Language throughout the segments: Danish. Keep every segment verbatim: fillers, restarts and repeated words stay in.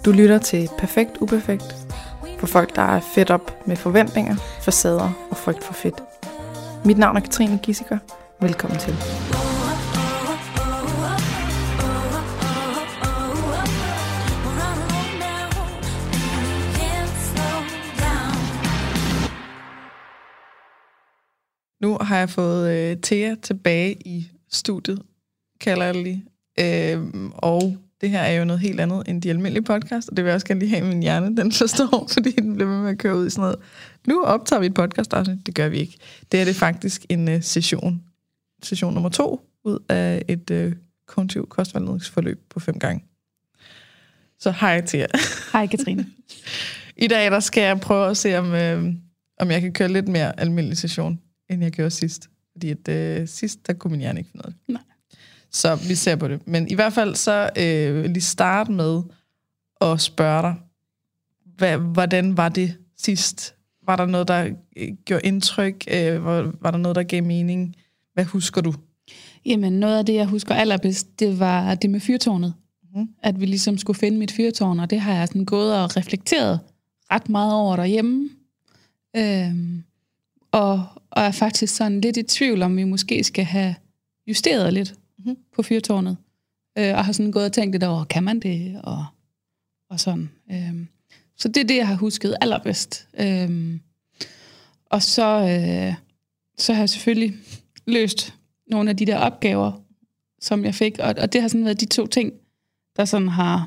Du lytter til Perfekt Uperfekt for folk, der er fedt op med forventninger, facader og frygt for fedt. Mit navn er Katrine Gissiker. Velkommen til. Nu har jeg fået øh, Thea tilbage i studiet, kalder jeg det lige. Øh, og det her er jo noget helt andet end de almindelige podcast, og det vil jeg også gerne lige have i min hjerne, den forstår, fordi den bliver med at køre ud i sådan noget. Nu optager vi et podcast, altså. Det gør vi ikke. Det er det faktisk en uh, session. Session nummer to ud af et uh, kognitiv kostvejledningsforløb på fem gange. Så hej Thea. Hej Katrine. I dag der skal jeg prøve at se, om, øh, om jeg kan køre lidt mere almindelig session, end jeg gjorde sidst. Fordi at, øh, sidst, der kunne min hjerne ikke finde noget. Nej. Så vi ser på det. Men i hvert fald så øh, lige starte med at spørge dig, hvad, hvordan var det sidst? Var der noget, der gjorde indtryk? Øh, var, var der noget, der gav mening? Hvad husker du? Jamen, noget af det, jeg husker allerbedst, det var det med fyrtårnet. Mm. At vi ligesom skulle finde mit fyrtårn, og det har jeg sådan gået og reflekteret ret meget over derhjemme. Øhm, og, og er faktisk sådan lidt i tvivl, om vi måske skal have justeret lidt mm. på fyrtårnet. Øh, og har sådan gået og tænkt lidt over, kan man det? Og, og sådan. Øhm, så det er det, jeg har husket allerbedst. Øhm, og så, øh, så har jeg selvfølgelig løst nogle af de der opgaver, som jeg fik. Og, og det har sådan været de to ting, der sådan har,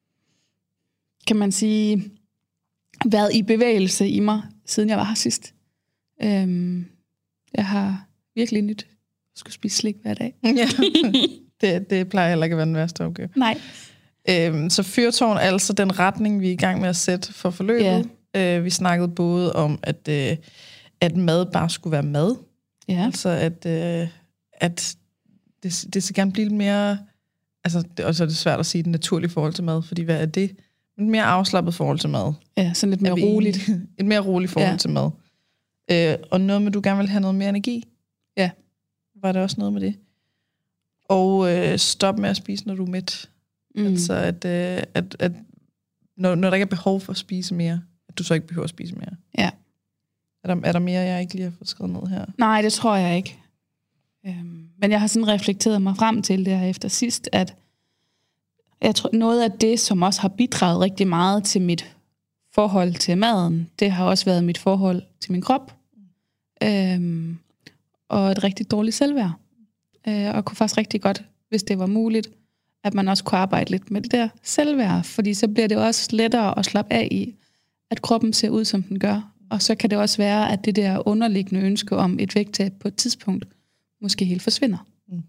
kan man sige, været i bevægelse i mig, siden jeg var her sidst. Øhm, jeg har virkelig nyt at skulle spise slik hver dag. Ja, det, det plejer heller ikke at være den værste opgave. Nej. Øhm, så fyrtårn er altså den retning, vi er i gang med at sætte for forløbet. Ja. Øh, vi snakkede både om, at, øh, at mad bare skulle være mad. Ja. Altså, at, øh, at det, det skal gerne blive lidt mere... Altså, det, og så er det svært at sige et naturligt forhold til mad, fordi hvad er det? Et mere afslappet forhold til mad. Ja, sådan lidt mere vi, roligt. Et mere roligt forhold ja. til mad. Øh, og noget med, du gerne vil have noget mere energi. Ja. Var der også noget med det? Og øh, stop med at spise, når du er mæt. Mm. Altså, at, øh, at, at når, når der ikke er behov for at spise mere, at du så ikke behøver at spise mere. Ja. Er der, er der mere, jeg ikke lige har fået skrevet ned her? Nej, det tror jeg ikke. Øhm, men jeg har sådan reflekteret mig frem til det her efter sidst, at jeg tror, noget af det, som også har bidraget rigtig meget til mit forhold til maden, det har også været mit forhold til min krop. Øhm, og et rigtig dårligt selvværd. Øh, og kunne faktisk rigtig godt, hvis det var muligt, at man også kunne arbejde lidt med det der selvværd. Fordi så bliver det også lettere at slappe af i, at kroppen ser ud, som den gør. Og så kan det også være, at det der underliggende ønske om et vægttab på et tidspunkt måske helt forsvinder. Mm.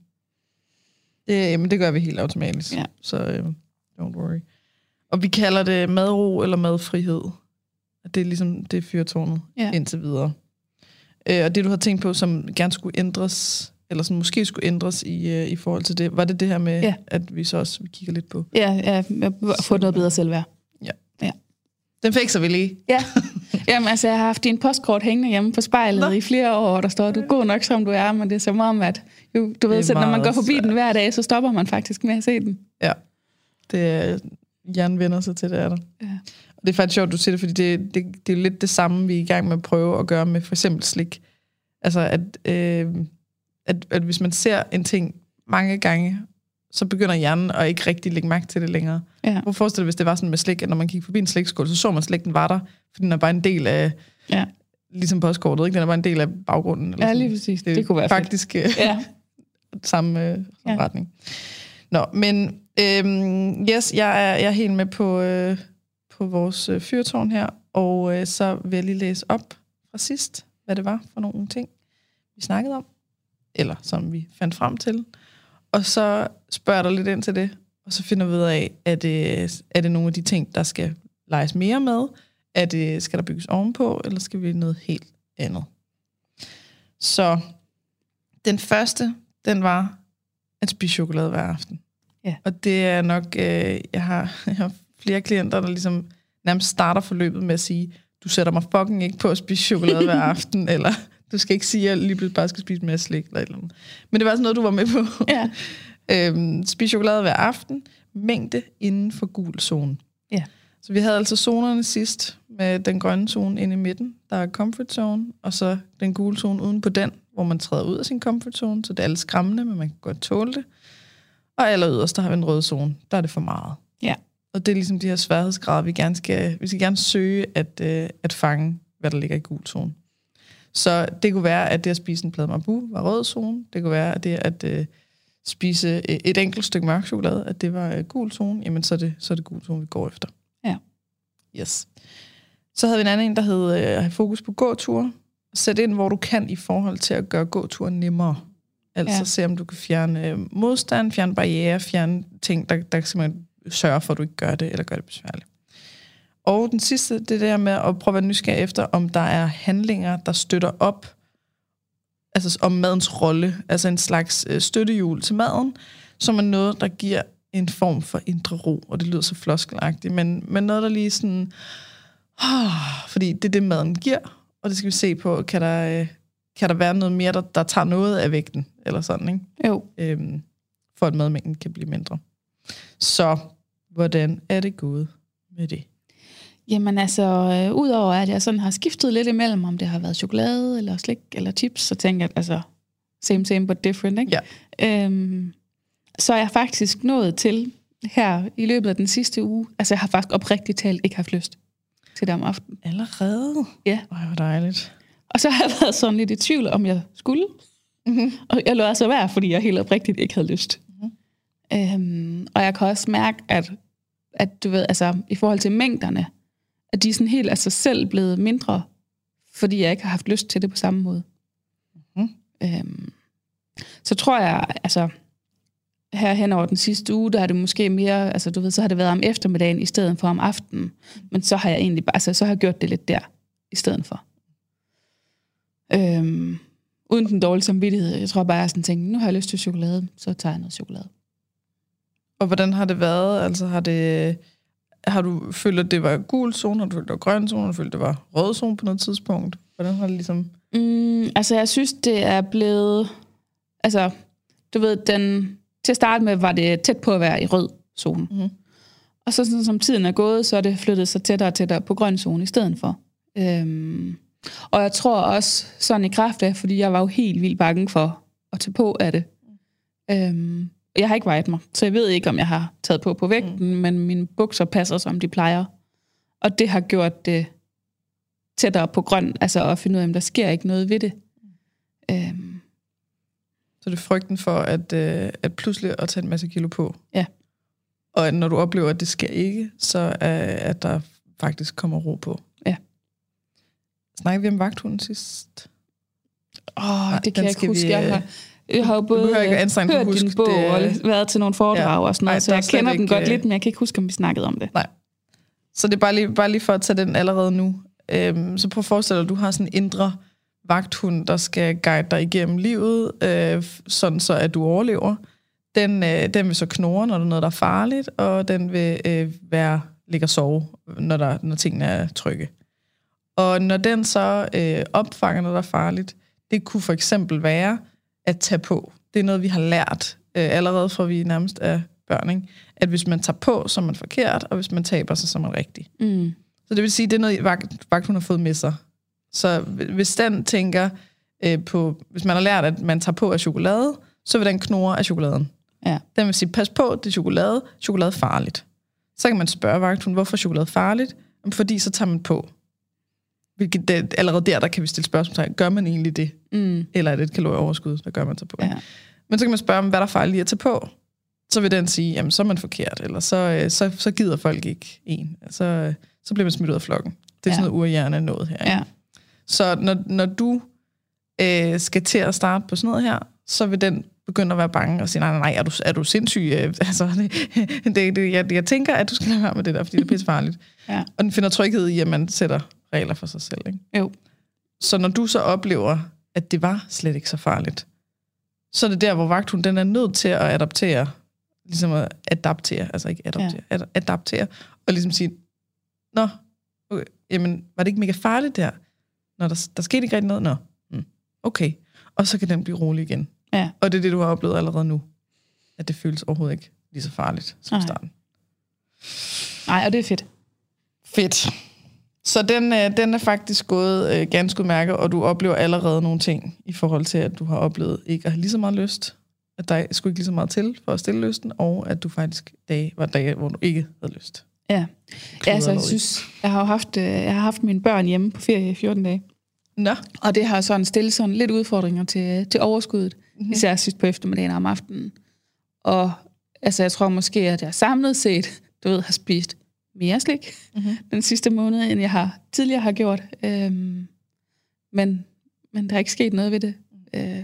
Det, jamen, det gør vi helt automatisk. Ja. Så uh, don't worry. Og vi kalder det madro eller madfrihed. Det er ligesom det er fyrtårnet ja. Indtil videre. Uh, og det, du har tænkt på, som gerne skulle ændres, eller som måske skulle ændres i, uh, i forhold til det, var det det her med, ja. At vi så også vi kigger lidt på? Ja, ja, jeg har fået noget bedre selvværd. Ja. Ja. Den fikser vi lige. Ja. Jamen, altså, jeg har haft din postkort hængende hjemme på spejlet Nå. I flere år, og der står, du er god nok, som du er, men det er som om, at jo, du ved, så, når man går forbi svært. Den hver dag, så stopper man faktisk med at se den. Ja, det er, hjernen vender sig til, det er der. Ja. Og det er faktisk sjovt, du siger det, fordi det, det, det er lidt det samme, vi er i gang med at prøve at gøre med for eksempel slik. Altså, at, øh, at, at hvis man ser en ting mange gange, så begynder hjernen at ikke rigtig lægge mærke til det længere. Ja. Hvor forestiller dig, hvis det var sådan med slik, at når man gik forbi en slikskål, så så man slik, den var der, for den er bare en del af, ja. Ligesom postkortet, ikke? Den er bare en del af baggrunden. Eller ja, lige præcis. Det, det kunne være faktisk fedt. Ja. samme, øh, samme ja. Retning. Nå, men øhm, yes, jeg er, jeg er helt med på, øh, på vores øh, fyrtårn her, og øh, så vil jeg lige læse op fra sidst, hvad det var for nogle ting, vi snakkede om, eller som vi fandt frem til. Og så spørger jeg dig lidt ind til det, og så finder vi ud af, at det, er det nogle af de ting, der skal leges mere med? Er det, skal der bygges ovenpå, eller skal vi noget helt andet? Så den første, den var at spise chokolade hver aften. Ja. Og det er nok, øh, jeg, har, jeg har flere klienter, der ligesom nærmest starter forløbet med at sige, du sætter mig fucking ikke på at spise chokolade hver aften, eller du skal ikke sige, at jeg lige pludselig bare skal spise mere slik, eller, eller andet. Men det var sådan noget, du var med på. Ja. øhm, spise chokolade hver aften, mængde inden for gul zone. Ja. Så vi havde altså zonerne sidst, med den grønne zone inde i midten, der er comfort zone, og så den gule zone uden på den, hvor man træder ud af sin comfort zone, så det er lidt skræmmende, men man kan godt tåle det. Og aller yderst, der har vi en rød zone, der er det for meget. Ja. Og det er ligesom de her sværhedsgrader, vi gerne skal, vi skal gerne søge at, øh, at fange, hvad der ligger i gul zone. Så det kunne være, at det at spise en plade Marabou var rød zone. Det kunne være, at det at øh, spise et enkelt stykke mørk chokolade, at det var øh, gul zone. Jamen, så er det, så er det gul zone, vi går efter. Ja. Yes. Så havde vi en anden en, der hed øh, at have fokus på gåture. Sæt ind, hvor du kan i forhold til at gøre gåturen nemmere. Altså ja. Se, om du kan fjerne øh, modstand, fjerne barriere, fjerne ting, der, der simpelthen sørger for, at du ikke gør det, eller gør det besværligt. Og den sidste, det er det her med at prøve at være nysgerrig efter, om der er handlinger, der støtter op, altså om madens rolle, altså en slags øh, støttehjul til maden, som er noget, der giver en form for indre ro, og det lyder så floskelagtigt, men, men noget, der lige sådan, oh, fordi det er det, maden giver, og det skal vi se på, kan der, øh, kan der være noget mere, der, der tager noget af vægten, eller sådan, ikke? Jo. Øhm, for at madmængden kan blive mindre. Så, hvordan er det gået med det? Jamen altså, øh, udover at jeg sådan har skiftet lidt imellem, om det har været chokolade, eller slik, eller chips, så tænker jeg, altså, same, same, but different, ikke? Ja. Øhm, så er jeg faktisk nået til, her i løbet af den sidste uge, altså jeg har faktisk oprigtigt talt ikke haft lyst til det om aftenen. Allerede? Ja. Ej, hvor dejligt. Og så har jeg været sådan lidt i tvivl, om jeg skulle. Mm-hmm. Og jeg lod altså være, fordi jeg helt oprigtigt ikke havde lyst. Mm-hmm. Øhm, og jeg kan også mærke, at, at du ved, altså, i forhold til mængderne, at de er sådan helt af sig selv blevet mindre, fordi jeg ikke har haft lyst til det på samme måde. Mm-hmm. Øhm, så tror jeg, altså, her hen over den sidste uge, der har det måske mere, altså du ved, så har det været om eftermiddagen i stedet for om aftenen. Men så har jeg egentlig bare, altså så har jeg gjort det lidt der, i stedet for. Øhm, uden den dårlige samvittighed. Jeg tror bare, jeg sådan tænkte, nu har jeg lyst til chokolade, så tager jeg noget chokolade. Og hvordan har det været? Altså har det, har du følt, at det var gul zone, har du følt, at det var grøn zone, har du følt, at det var rød zone på noget tidspunkt? Hvordan har det ligesom... Mm, altså jeg synes, det er blevet, altså du ved, den, til at starte med var det tæt på at være i rød zone. Mm-hmm. Og så sådan, som tiden er gået, så er det flyttet sig tættere og tættere på grøn zone i stedet for. Øhm, og jeg tror også sådan i kraft af, fordi jeg var jo helt vildt bange for at tage på af det. Øhm, jeg har ikke vejet mig, så jeg ved ikke, om jeg har taget på på vægten, mm. men mine bukser passer, som de plejer. Og det har gjort det tættere på grøn, altså at finde ud af, om der sker ikke noget ved det. Mm. Øhm. Så det er frygten for, at, øh, at pludselig at tage en masse kilo på. Ja. Og når du oplever, at det sker ikke, så er at der faktisk kommer ro på. Ja. Snakkede vi om vagthunden sidst? Åh, oh, det kan jeg ikke huske. Vi, jeg har, jeg har jo både hørt huske din bog det, og været til nogle foredrag ja, og sådan noget, ej, så jeg kender den godt lidt, men jeg kan ikke huske, om vi snakkede om det. Nej. Så det er bare lige, bare lige for at tage den allerede nu. Øhm, så prøv at forestille dig, at du har sådan en indre vagthund, der skal guide dig igennem livet, øh, sådan så at du overlever. Den, øh, den vil så knurre, når der er noget, der er farligt, og den vil øh, være, ligge og sove, når, der, når tingene er trygge. Og når den så øh, opfanger noget, der er farligt, det kunne for eksempel være at tage på. Det er noget, vi har lært øh, allerede fra vi nærmest er børn, ikke? At hvis man tager på, så er man forkert, og hvis man taber sig, så er man rigtig. Mm. Så det vil sige, det er noget, vagt, vagthund har fået med sig. Så hvis den tænker øh, på, hvis man har lært, at man tager på af chokolade, så vil den knurre af chokoladen. Ja. Den vil sige, pas på, det er chokolade, chokolade er farligt. Så kan man spørge vagthunden, hvorfor er chokolade farligt? Fordi så tager man på. Hvilket det, allerede der, der kan vi stille spørgsmål. Gør man egentlig det? Mm. Eller er det et kalorieoverskud, der gør man sig på? Ja. Men så kan man spørge om, hvad der er farligt i at tage på. Så vil den sige, jamen så er man forkert, eller så, så, så gider folk ikke en. Så, så bliver man smidt ud af flokken. Det er ja. Sådan noget urhjerne noget her. Ikke? Ja. Så når, når du øh, skal til at starte på sådan noget her, så vil den begynde at være bange og sige, nej, nej, nej, er du, er du sindssyg? Altså, det, det, det, jeg, jeg tænker, at du skal lade være med det der, fordi det er pisse farligt. Ja. Og den finder tryghed i, at man sætter regler for sig selv. Ikke? Jo. Så når du så oplever, at det var slet ikke så farligt, så er det der, hvor vagthunden den er nødt til at adaptere, ligesom at adaptere, altså ikke adaptere, ja. ad, adaptere, og ligesom sige, nå, okay, jamen, var det ikke mega farligt der? Nå, der, der skete ikke rigtig noget? Nå, mm, okay. Og så kan den blive rolig igen. Ja. Og det er det, du har oplevet allerede nu, at det føles overhovedet ikke lige så farligt som Nej. starten. Nej, og det er fedt. Fedt. Så den, øh, den er faktisk gået øh, ganske udmærket, og du oplever allerede nogle ting i forhold til, at du har oplevet ikke at have lige så meget lyst, at der skulle ikke lige så meget til for at stille lysten, og at du faktisk dage, var dage, hvor du ikke havde lyst. Ja, ja altså, jeg synes, jeg har jo haft, øh, jeg har haft mine børn hjemme på ferie i fjorten dage. Nå. Og det har sådan stillet sådan lidt udfordringer til, til overskuddet, mm-hmm. især sidst på eftermiddagen og om aftenen. Og altså, jeg tror måske, at jeg samlet set, du ved, har spist mere slik mm-hmm. den sidste måned, end jeg har tidligere har gjort. Øhm, men, men der er ikke sket noget ved det. Øh,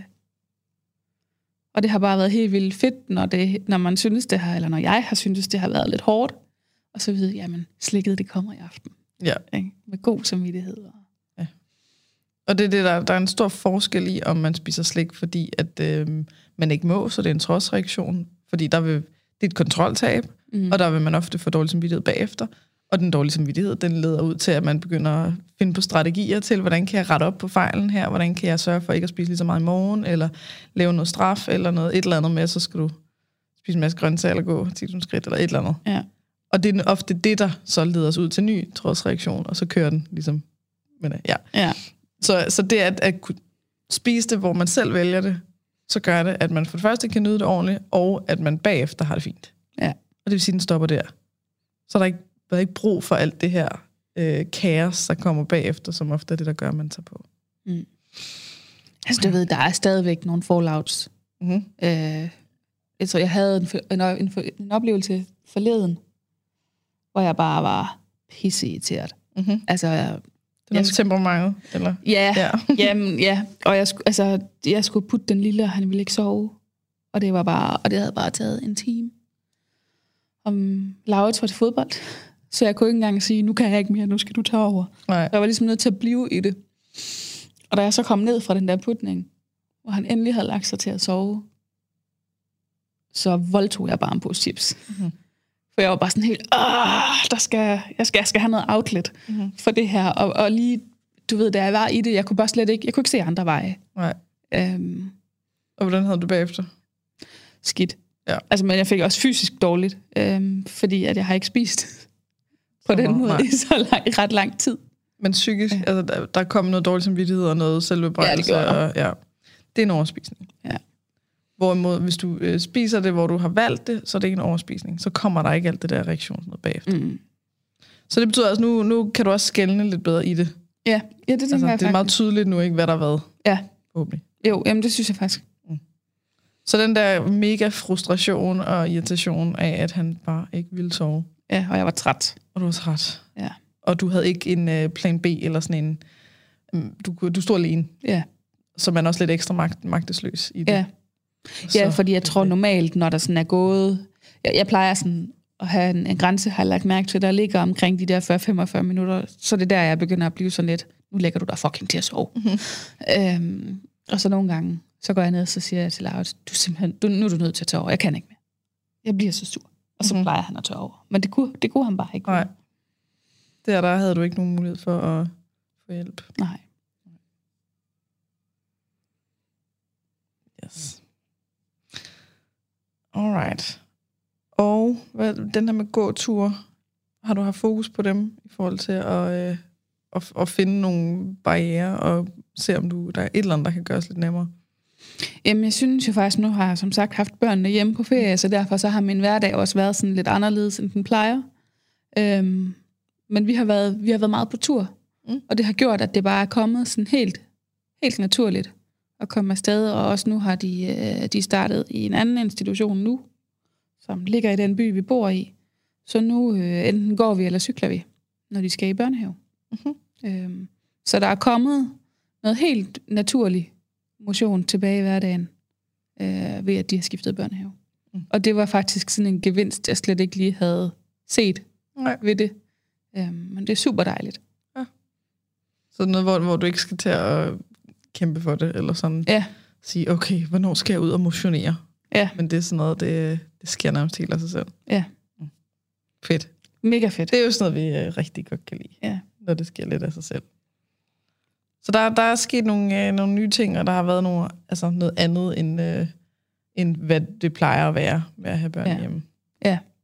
og det har bare været helt vildt fedt, når, det, når man synes det har, eller når jeg har syntes, det har været lidt hårdt, og så ved jeg, jamen, slikket det kommer i aften. Ja. Ikke? Med god samvittighed. Ja. Og det er det, der, der er en stor forskel i, om man spiser slik, fordi at øh, man ikke må, så det er en trodsreaktion. Fordi der vil, det er et kontroltab, mm. og der vil man ofte få dårlig samvittighed bagefter. Og den dårlige samvittighed, den leder ud til, at man begynder at finde på strategier til, hvordan kan jeg rette op på fejlen her, hvordan kan jeg sørge for ikke at spise lige så meget i morgen, eller lave noget straf, eller noget et eller andet med, så skal du spise en masse grøntsager, eller gå ti tusind skridt, eller et eller andet. Ja. Og det er ofte det, der så leder os ud til ny trodsreaktion, og så kører den ligesom. Men, ja. Ja. Så, så det at, at kunne spise det, hvor man selv vælger det, så gør det, at man for det første kan nyde det ordentligt, og at man bagefter har det fint. Ja. Og det vil sige, at den stopper der. Så er der ikke, der er ikke brug for alt det her øh, kaos, der kommer bagefter, som ofte er det, der gør, at man tager på. Mm. Altså, du ved, der er stadigvæk nogle fallouts. Mm-hmm. Øh, altså, jeg havde en, en, en, en oplevelse forleden, hvor jeg bare var pisseirriteret. Mm-hmm. Altså, jeg, det er noget temperament, eller? Ja, ja. Jamen, ja. Og jeg, altså, jeg skulle putte den lille, og han ville ikke sove. Og det var bare, og det havde bare taget en time. Om Laurits var til fodbold, så jeg kunne ikke engang sige, nu kan jeg ikke mere, nu skal du tage over. Nej. Jeg var ligesom nødt til at blive i det. Og da jeg så kom ned fra den der putning, hvor han endelig havde lagt sig til at sove, så voldtog jeg bare en pose chips. Mm-hmm. For jeg var bare sådan helt, der skal, jeg, skal, jeg skal have noget outlet mm-hmm. for det her. Og, og lige, du ved, da jeg var i det, jeg kunne bare slet ikke, jeg kunne ikke se andre veje. Nej. Øhm, og hvordan havde du bagefter? Skidt. Ja. Altså, men jeg fik også fysisk dårligt, øhm, fordi at jeg har ikke spist på den måde nej. i så lang, i ret lang tid. Men psykisk, ja. altså, der, der kom noget dårlig samvittighed og noget selvbebrejelse. Ja, det gør og, ja. Det er en overspisning. Ja. Hvorimod, hvis du øh, spiser det, hvor du har valgt det, så er det ikke en overspisning. Så kommer der ikke alt det der reaktion noget bagefter. Mm. Så det betyder altså, nu, nu kan du også skelne lidt bedre i det. Ja, ja det tænker altså, jeg faktisk. Det er meget tydeligt nu, ikke, hvad der har været. Ja. Forhåbentlig. Jo, jamen det synes jeg faktisk. Mm. Så den der mega frustration og irritation af, at han bare ikke ville sove. Ja, og jeg var træt. Og du var træt. Ja. Og du havde ikke en uh, plan B eller sådan en... Um, du, du stod alene. Ja. Så man er også lidt ekstra magt, magtesløs i det. Ja. Ja, fordi jeg tror normalt, når der sådan er gået... Jeg, jeg plejer sådan at have en, en grænse, har jeg lagt mærke til, der ligger omkring de der fyrre til femogfyrre minutter. Så det er der, jeg begynder at blive sådan lidt, nu lægger du dig fucking til at sove. Mm-hmm. Øhm, og så nogle gange, så går jeg ned, og så siger jeg til Laurits, du simpelthen, du, nu er du nødt til at tage over, jeg kan ikke mere. Jeg bliver så sur. Og så mm-hmm. plejer han at tage over. Men det kunne, det kunne han bare ikke. Nej. Der, der havde du ikke nogen mulighed for at få hjælp. Nej. Yes. Alright. Og hvad, den her med gåtur, har du haft fokus på dem i forhold til at, øh, at, at finde nogle barrierer og se, om du, der er et eller andet, der kan gøres lidt nemmere? Jamen, jeg synes jo faktisk, nu har jeg som sagt haft børnene hjemme på ferie, så derfor så har min hverdag også været sådan lidt anderledes, end den plejer. Øhm, men vi har, været, vi har været meget på tur, mm. og det har gjort, at det bare er kommet sådan helt, helt naturligt at komme afsted, og også nu har de, de startet i en anden institution nu, som ligger i den by, vi bor i. Så nu øh, enten går vi eller cykler vi, når de skal i børnehave. Mm-hmm. Øhm, så der er kommet noget helt naturligt motion tilbage i hverdagen, øh, ved at de har skiftet børnehave. Mm. Og det var faktisk sådan en gevinst, jeg slet ikke lige havde set Nej. ved det. Øhm, men det er super dejligt. Ja. Så noget, hvor, hvor du ikke skal til at kæmpe for det, eller sådan ja. sige, okay, hvornår skal jeg ud og motionere? Ja. Men det er sådan noget, det, det sker nærmest helt af sig selv. Ja. Mm. Fedt. Mega fedt. Det er jo sådan noget, vi uh, rigtig godt kan lide, ja. når det sker lidt af sig selv. Så der, der er sket nogle, øh, nogle nye ting, og der har været nogle, altså noget andet, end, øh, end hvad det plejer at være med at have børn ja. hjemme. Ja,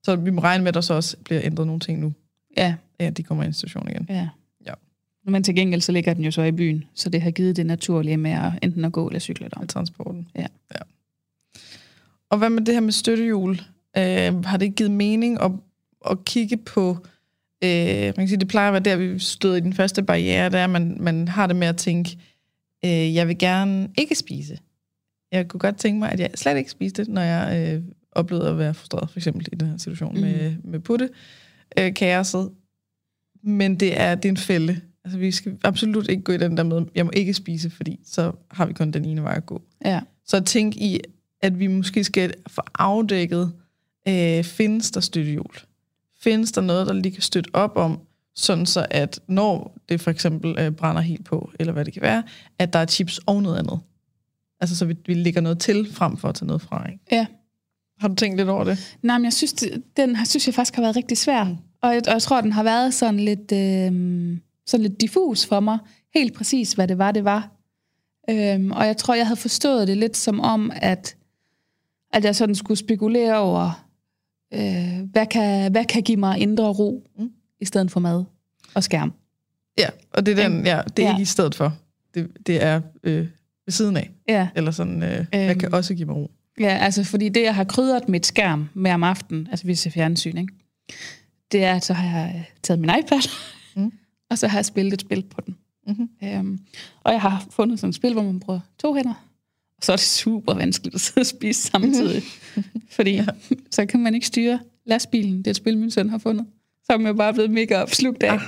Så vi må regne med, at der så også bliver ændret nogle ting nu. Ja. Ja, de kommer i institution igen. Ja. Ja. Men til gengæld, så ligger den jo så i byen, så det har givet det naturlige med at enten at gå eller cykle der. Med transporten. Ja. Ja. Og hvad med det her med støttehjul? Øh, har det ikke givet mening at, at kigge på, øh, man kan sige, det plejer at være der, vi stod i den første barriere, der man, man har det med at tænke, øh, jeg vil gerne ikke spise. Jeg kunne godt tænke mig, at jeg slet ikke spiste det, når jeg øh, oplevede at være frustreret, for eksempel i den her situation mm. med, med putte, øh, kaoset. Men det er, det er en fælde. Altså, vi skal absolut ikke gå i den der med, jeg må ikke spise, fordi så har vi kun den ene vej at gå. Ja. Så tænk i, at vi måske skal få afdækket, øh, findes der støttehjul? Findes der noget, der lige kan støtte op om, sådan så at når det for eksempel øh, brænder helt på, eller hvad det kan være, at der er chips og noget andet. Altså, så vi, vi lægger noget til, frem for at tage noget fra, ikke? Ja. Har du tænkt lidt over det? Nej, men jeg synes, det, den har, synes jeg faktisk har været rigtig svær. Mm. Og, jeg, og jeg tror, den har været sådan lidt, øh, sådan lidt diffus for mig. Helt præcis, hvad det var, det var. Øhm, og jeg tror, jeg havde forstået det lidt som om, at, at jeg sådan skulle spekulere over, øh, hvad, kan, hvad kan give mig indre ro, mm. i stedet for mad og skærm. Ja, og det er, den, ja, det er ja. ikke i stedet for. Det, det er øh, ved siden af. Ja. Eller sådan, øh, hvad øhm, kan også give mig ro. Ja, altså fordi det, jeg har krydret mit skærm med om aftenen, altså hvis jeg fjernsyn, ikke? Det er, at så har jeg taget min iPad, mm. og så har jeg spillet et spil på den. Mm-hmm. Øhm, og jeg har fundet sådan et spil, hvor man bruger to hænder, og så er det super vanskeligt at sidde og spise samtidig. Mm-hmm. Fordi ja. så kan man ikke styre lastbilen. Det er et spil, min søn har fundet. Så er man jo bare blevet mega opslugt af.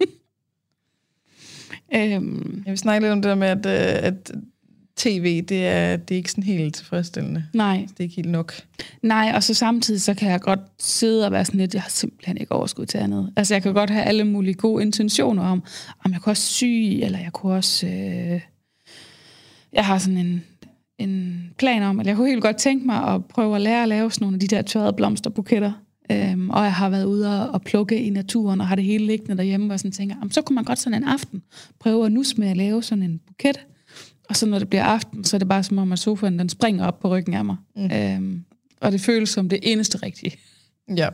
øhm, jeg vil snakke lidt om det der med, at, at tv, det er, det er ikke sådan helt tilfredsstillende. Nej. Det er ikke helt nok. Nej, og så samtidig, så kan jeg godt sidde og være sådan lidt, jeg har simpelthen ikke overskud til andet. Altså, jeg kan godt have alle mulige gode intentioner om, om jeg kunne også sy, eller jeg kunne også... Øh, jeg har sådan en, en plan om, at jeg kunne helt godt tænke mig at prøve at lære at lave sådan nogle af de der tørrede blomsterbuketter. Øhm, og jeg har været ude og plukke i naturen, og har det hele liggende derhjemme, og sådan tænker, så kunne man godt sådan en aften prøve at nus med at lave sådan en buket. Og så når det bliver aften, så er det bare som om, at sofaen den springer op på ryggen af mig. Mm. Øhm, og det føles som det eneste rigtige. Ja.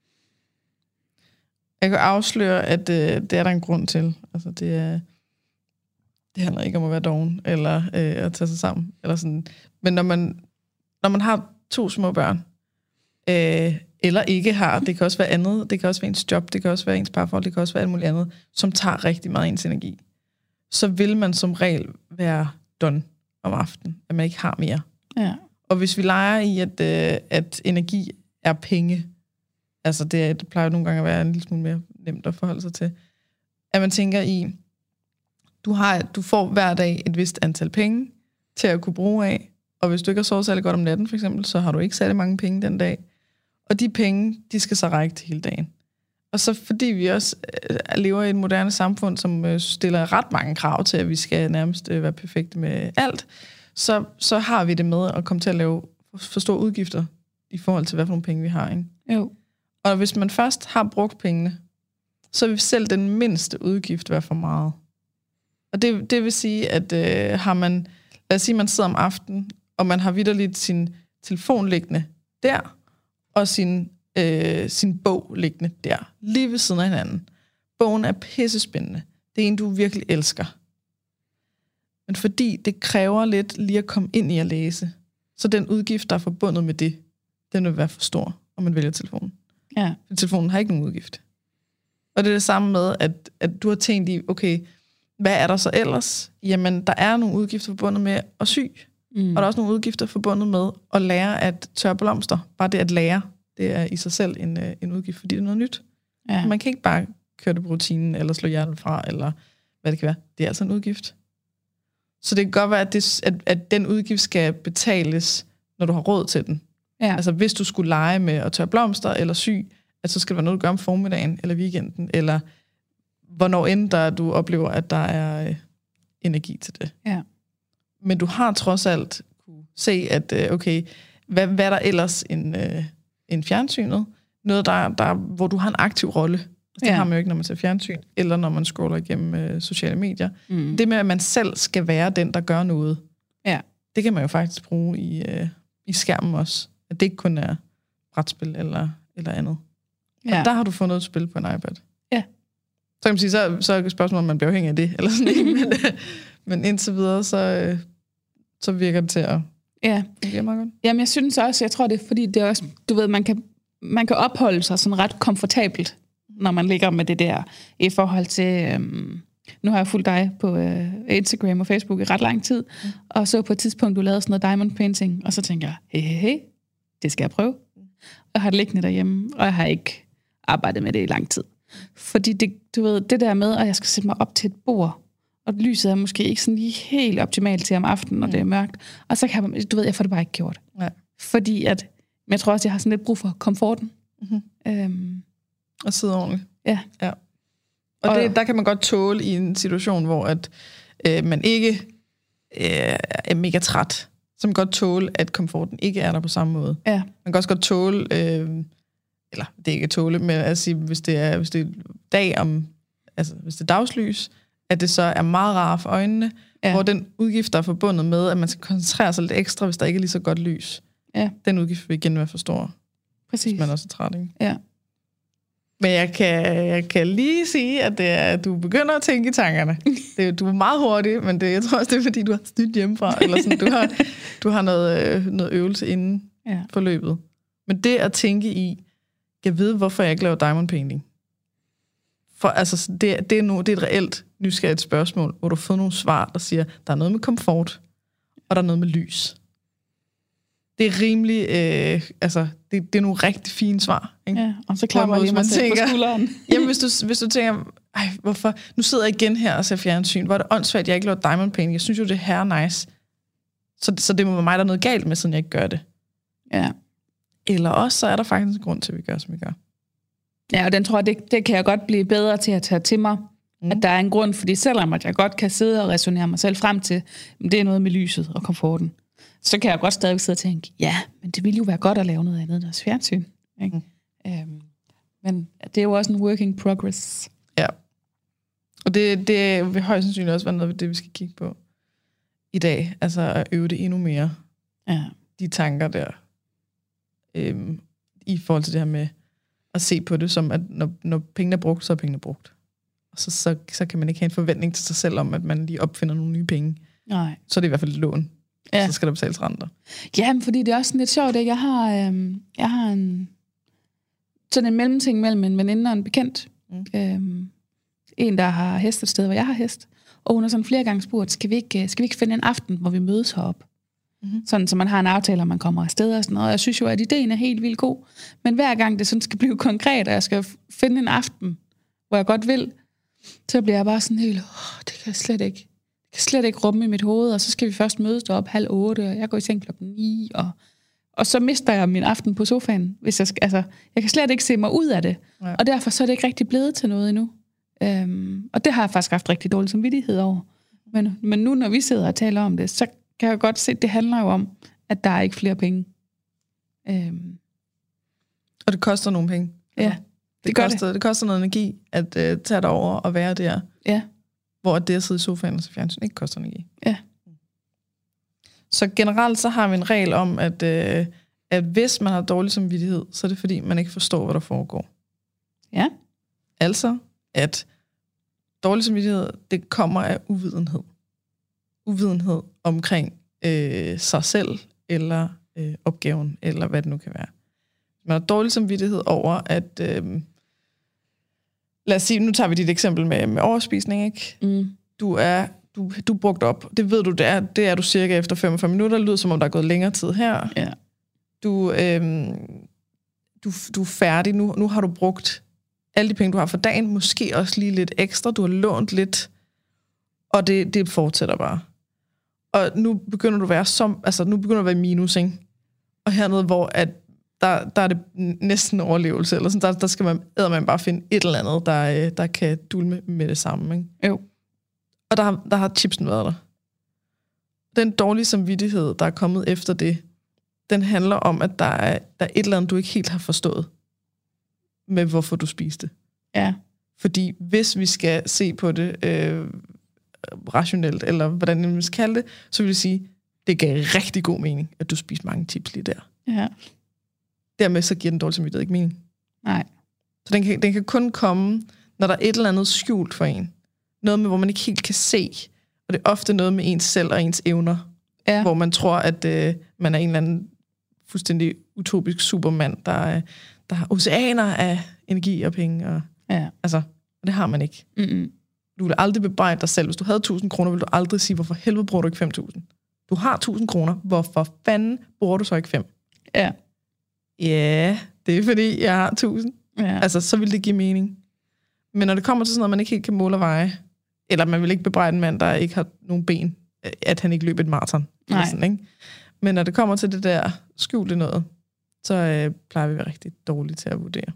Jeg kan afsløre, at øh, det er der en grund til. Altså, det, er, det handler ikke om at være doven, eller øh, at tage sig sammen. Eller sådan. Men når man, når man har to små børn, øh, eller ikke har, det kan også være andet, det kan også være ens job, det kan også være ens parforhold, det kan også være alt muligt andet, som tager rigtig meget ens energi, så vil man som regel være done om aftenen, at man ikke har mere. Ja. Og hvis vi leger i, at, øh, at energi er penge, altså det, det plejer nogle gange at være en lille smule mere nemt at forholde sig til, at man tænker i, du, har, du får hver dag et vist antal penge til at kunne bruge af, og hvis du ikke har sovet særlig godt om natten for eksempel, så har du ikke særlig mange penge den dag, og de penge, de skal så række til hele dagen. Og så fordi vi også øh, lever i et moderne samfund, som øh, stiller ret mange krav til, at vi skal nærmest øh, være perfekte med alt, så, så har vi det med at komme til at lave for store udgifter i forhold til, hvad for nogle penge vi har. Ikke? Jo. Og hvis man først har brugt pengene, så vil selv den mindste udgift være for meget. Og det, det vil sige, at øh, har man, lad os sige, man sidder om aftenen, og man har vitterligt sin telefon liggende der, og sin Øh, sin bog liggende der, lige ved siden af hinanden. Bogen er pissespændende. Det er en, du virkelig elsker. Men fordi det kræver lidt lige at komme ind i at læse, så den udgift, der er forbundet med det, den vil være for stor, om man vælger telefonen. Ja. For telefonen har ikke nogen udgift. Og det er det samme med, at, at du har tænkt i, okay, hvad er der så ellers? Jamen, der er nogle udgifter forbundet med at sy, mm. og der er også nogle udgifter forbundet med at lære at tørre blomster. Bare det at lære, det er i sig selv en, en udgift, fordi det er noget nyt. Ja. Man kan ikke bare køre det på rutinen, eller slå hjertet fra, eller hvad det kan være. Det er altså en udgift. Så det kan godt være, at, det, at, at den udgift skal betales, når du har råd til den. Ja. Altså hvis du skulle lege med at tørre blomster, eller sy, at så skal det være noget, du gør om formiddagen, eller weekenden, eller hvornår end der du oplever, at der er øh, energi til det. Ja. Men du har trods alt kunne se, at øh, okay, hvad, hvad er der ellers en... Øh, end fjernsynet. Noget, der, der, hvor du har en aktiv rolle. Det ja. har man jo ikke, når man ser fjernsyn, eller når man scroller igennem øh, sociale medier. Mm. Det med, at man selv skal være den, der gør noget, ja. det kan man jo faktisk bruge i, øh, i skærmen også. At det ikke kun er brætspil eller eller andet. Ja. Og der har du fundet et spil på en iPad. Ja. Så kan man sige, så, så er det spørgsmålet, om man bliver afhængig af det, eller sådan noget. men, men indtil videre, så, så virker det til at Ja. fungere meget godt. Jamen, jeg synes også, jeg tror det er, fordi det er også, du ved, man kan, man kan opholde sig sådan ret komfortabelt, når man ligger med det der, i forhold til, øhm, nu har jeg fulgt dig på øh, Instagram og Facebook i ret lang tid, mm. og så på et tidspunkt, du lavede sådan noget diamond painting, og så tænker jeg, hey, hey, hey, det skal jeg prøve. Mm. Jeg har det liggende derhjemme, og jeg har ikke arbejdet med det i lang tid. Fordi det, du ved, det der med, at jeg skal sætte mig op til et bord, og lyset er måske ikke sådan lige helt optimalt til om aftenen, når mm. det er mørkt, og så kan jeg, du ved, jeg får det bare ikke gjort. Ja. Fordi at, men jeg tror også, jeg har sådan lidt brug for komforten. Mm-hmm. Øhm, og sidde ordentligt. Ja. ja. Og, og det, der kan man godt tåle i en situation, hvor at, øh, man ikke øh, er mega træt. Så man kan godt tåle, at komforten ikke er der på samme måde. Ja. Man kan også godt tåle, øh, eller det er ikke at tåle, men at sige, hvis det er, hvis det er dag om, altså hvis det er dagslys, at det så er meget rart for øjnene, ja. Hvor den udgift, der er forbundet med, at man skal koncentrere sig lidt ekstra, hvis der ikke er lige så godt lys. Ja. Den udgift vil igen være for stor. Præcis. Hvis man også er træt, ikke? Ja. Men jeg kan, jeg kan lige sige, at, det er, at du begynder at tænke i tankerne. Det, du er meget hurtig, men det, jeg tror også, det er, fordi du har snydt hjemmefra. Eller sådan, du har, du har noget, noget øvelse inden ja. Forløbet. Men det at tænke i, jeg ved, hvorfor jeg ikke laver diamond painting. For altså, det, det, er no, det er et reelt nysgerrigt spørgsmål, hvor du får nogle svar, der siger, der er noget med komfort, og der er noget med lys. Det er rimelig, øh, altså, det, det er nogle rigtig fine svar. Ikke? Ja, og så klapper jeg lige mig selv på skulderen. Jamen, hvis du, hvis du tænker, ej, hvorfor, nu sidder jeg igen her og ser fjernsyn, hvor er det åndssvagt, jeg ikke laver diamond painting, jeg synes jo, det er her nice. Så, så det må være mig, der er noget galt med, siden jeg ikke gør det. Ja. Eller også, så er der faktisk en grund til, at vi gør, som vi gør. Ja, og den tror jeg, det, det kan jeg godt blive bedre til at tage til mig, mm. at der er en grund, fordi selvom at jeg godt kan sidde og resonere mig selv frem til, det er noget med lyset og komforten, så kan jeg godt stadig sidde og tænke, ja, men det ville jo være godt at lave noget andet end deres fjernsyn. Ikke? Mm. Øhm, men det er jo også en working progress. Ja. Og det, det vil højst sandsynligt også være noget af det, vi skal kigge på i dag. Altså at øve det endnu mere. Ja. De tanker der. Øhm, I forhold til det her med at se på det som, at når, når pengene er brugt, så er pengene brugt. Og så, så, så kan man ikke have en forventning til sig selv om, at man lige opfinder nogle nye penge. Nej. Så er det i hvert fald et lån. Ja. Så skal der betales renter. Ja, fordi det er også sådan lidt sjovt, at jeg har, øhm, jeg har en, sådan en mellemting mellem en veninde og en bekendt. Mm. Øhm, en, der har hest et sted, hvor jeg har hest. Og hun har sådan flere gange spurgt, skal vi ikke, skal vi ikke finde en aften, hvor vi mødes heroppe? Mm-hmm. Sådan, så man har en aftale, og man kommer afsted og sådan noget. Og jeg synes jo, at ideen er helt vildt god. Men hver gang det sådan skal blive konkret, og jeg skal finde en aften, hvor jeg godt vil, så bliver jeg bare sådan helt, åh, det kan jeg slet ikke. Det kan slet ikke rumme i mit hoved, og så skal vi først mødes deroppe halv otte, og jeg går i seng klokken ni, og, og så mister jeg min aften på sofaen. Hvis jeg, skal, altså, jeg kan slet ikke se mig ud af det. Ja. Og derfor så er det ikke rigtig blevet til noget endnu. Øhm, og det har jeg faktisk haft rigtig dårlig samvittighed over. Men, men nu, når vi sidder og taler om det, så kan jeg godt se, at det handler jo om, at der er ikke flere penge. Øhm. Og det koster nogle penge. Ja, det, det, koster, det. det koster noget energi at uh, tage dig over og være der. Ja. Hvor det at sidde i sofaen og se fjernsyn ikke koster energi. Ja. Så generelt så har vi en regel om, at, uh, at hvis man har dårlig samvittighed, så er det fordi, man ikke forstår, hvad der foregår. Ja. Altså, at dårlig samvittighed, det kommer af uvidenhed. Uvidenhed omkring øh, sig selv, eller øh, opgaven, eller hvad det nu kan være. Man har dårlig samvittighed over, at øh, lad os sige, nu tager vi dit eksempel med, med overspisning, ikke? Mm. Du er du, du er brugt op. Det ved du, det er, det er du cirka efter femogfyrre minutter. Det lyder, som om der er gået længere tid her. Ja. Du, øh, du, du er færdig. Nu, nu har du brugt alle de penge, du har for dagen. Måske også lige lidt ekstra. Du har lånt lidt. Og det, det fortsætter bare. Og nu begynder du at være som, altså nu begynder du at være minus, ikke? Og hernede, hvor at der, der er det næsten overlevelse, eller sådan, der, der skal man, æder man bare finde et eller andet, der, der kan dulme med det samme, ikke? Jo. Og der har, der har chipsen været der. Den dårlige samvittighed, der er kommet efter det, den handler om, at der er, der er et eller andet, du ikke helt har forstået med, hvorfor du spiste. Ja. Fordi hvis vi skal se på det øh, rationelt, eller hvordan man skal kalde det, så vil jeg sige, det gav rigtig god mening, at du spiste mange chips lige der. Ja. dermed så giver den dårlig samvittighed ikke mening. Nej. Så den kan, den kan kun komme, når der er et eller andet skjult for en. Noget med, hvor man ikke helt kan se. Og det er ofte noget med ens selv og ens evner. Ja. Hvor man tror, at øh, man er en eller anden fuldstændig utopisk supermand, der, øh, der har oceaner af energi og penge. Og, ja. Altså, det har man ikke. Mm-mm. Du vil aldrig bebrejde dig selv. Hvis du havde tusind kroner, ville du aldrig sige, hvorfor helvede bruger du ikke fem tusind? Du har tusind kroner. Hvorfor fanden bruger du så ikke fem? Ja. Ja, det er fordi, jeg har tusind. Ja. Altså, så vil det give mening. Men når det kommer til sådan noget, man ikke helt kan måle og veje, eller man vil ikke bebrejde en mand, der ikke har nogen ben, at han ikke løber et maraton. Nej. Sådan, ikke? Men når det kommer til det der skjulte noget, så øh, plejer vi at være rigtig dårlige til at vurdere.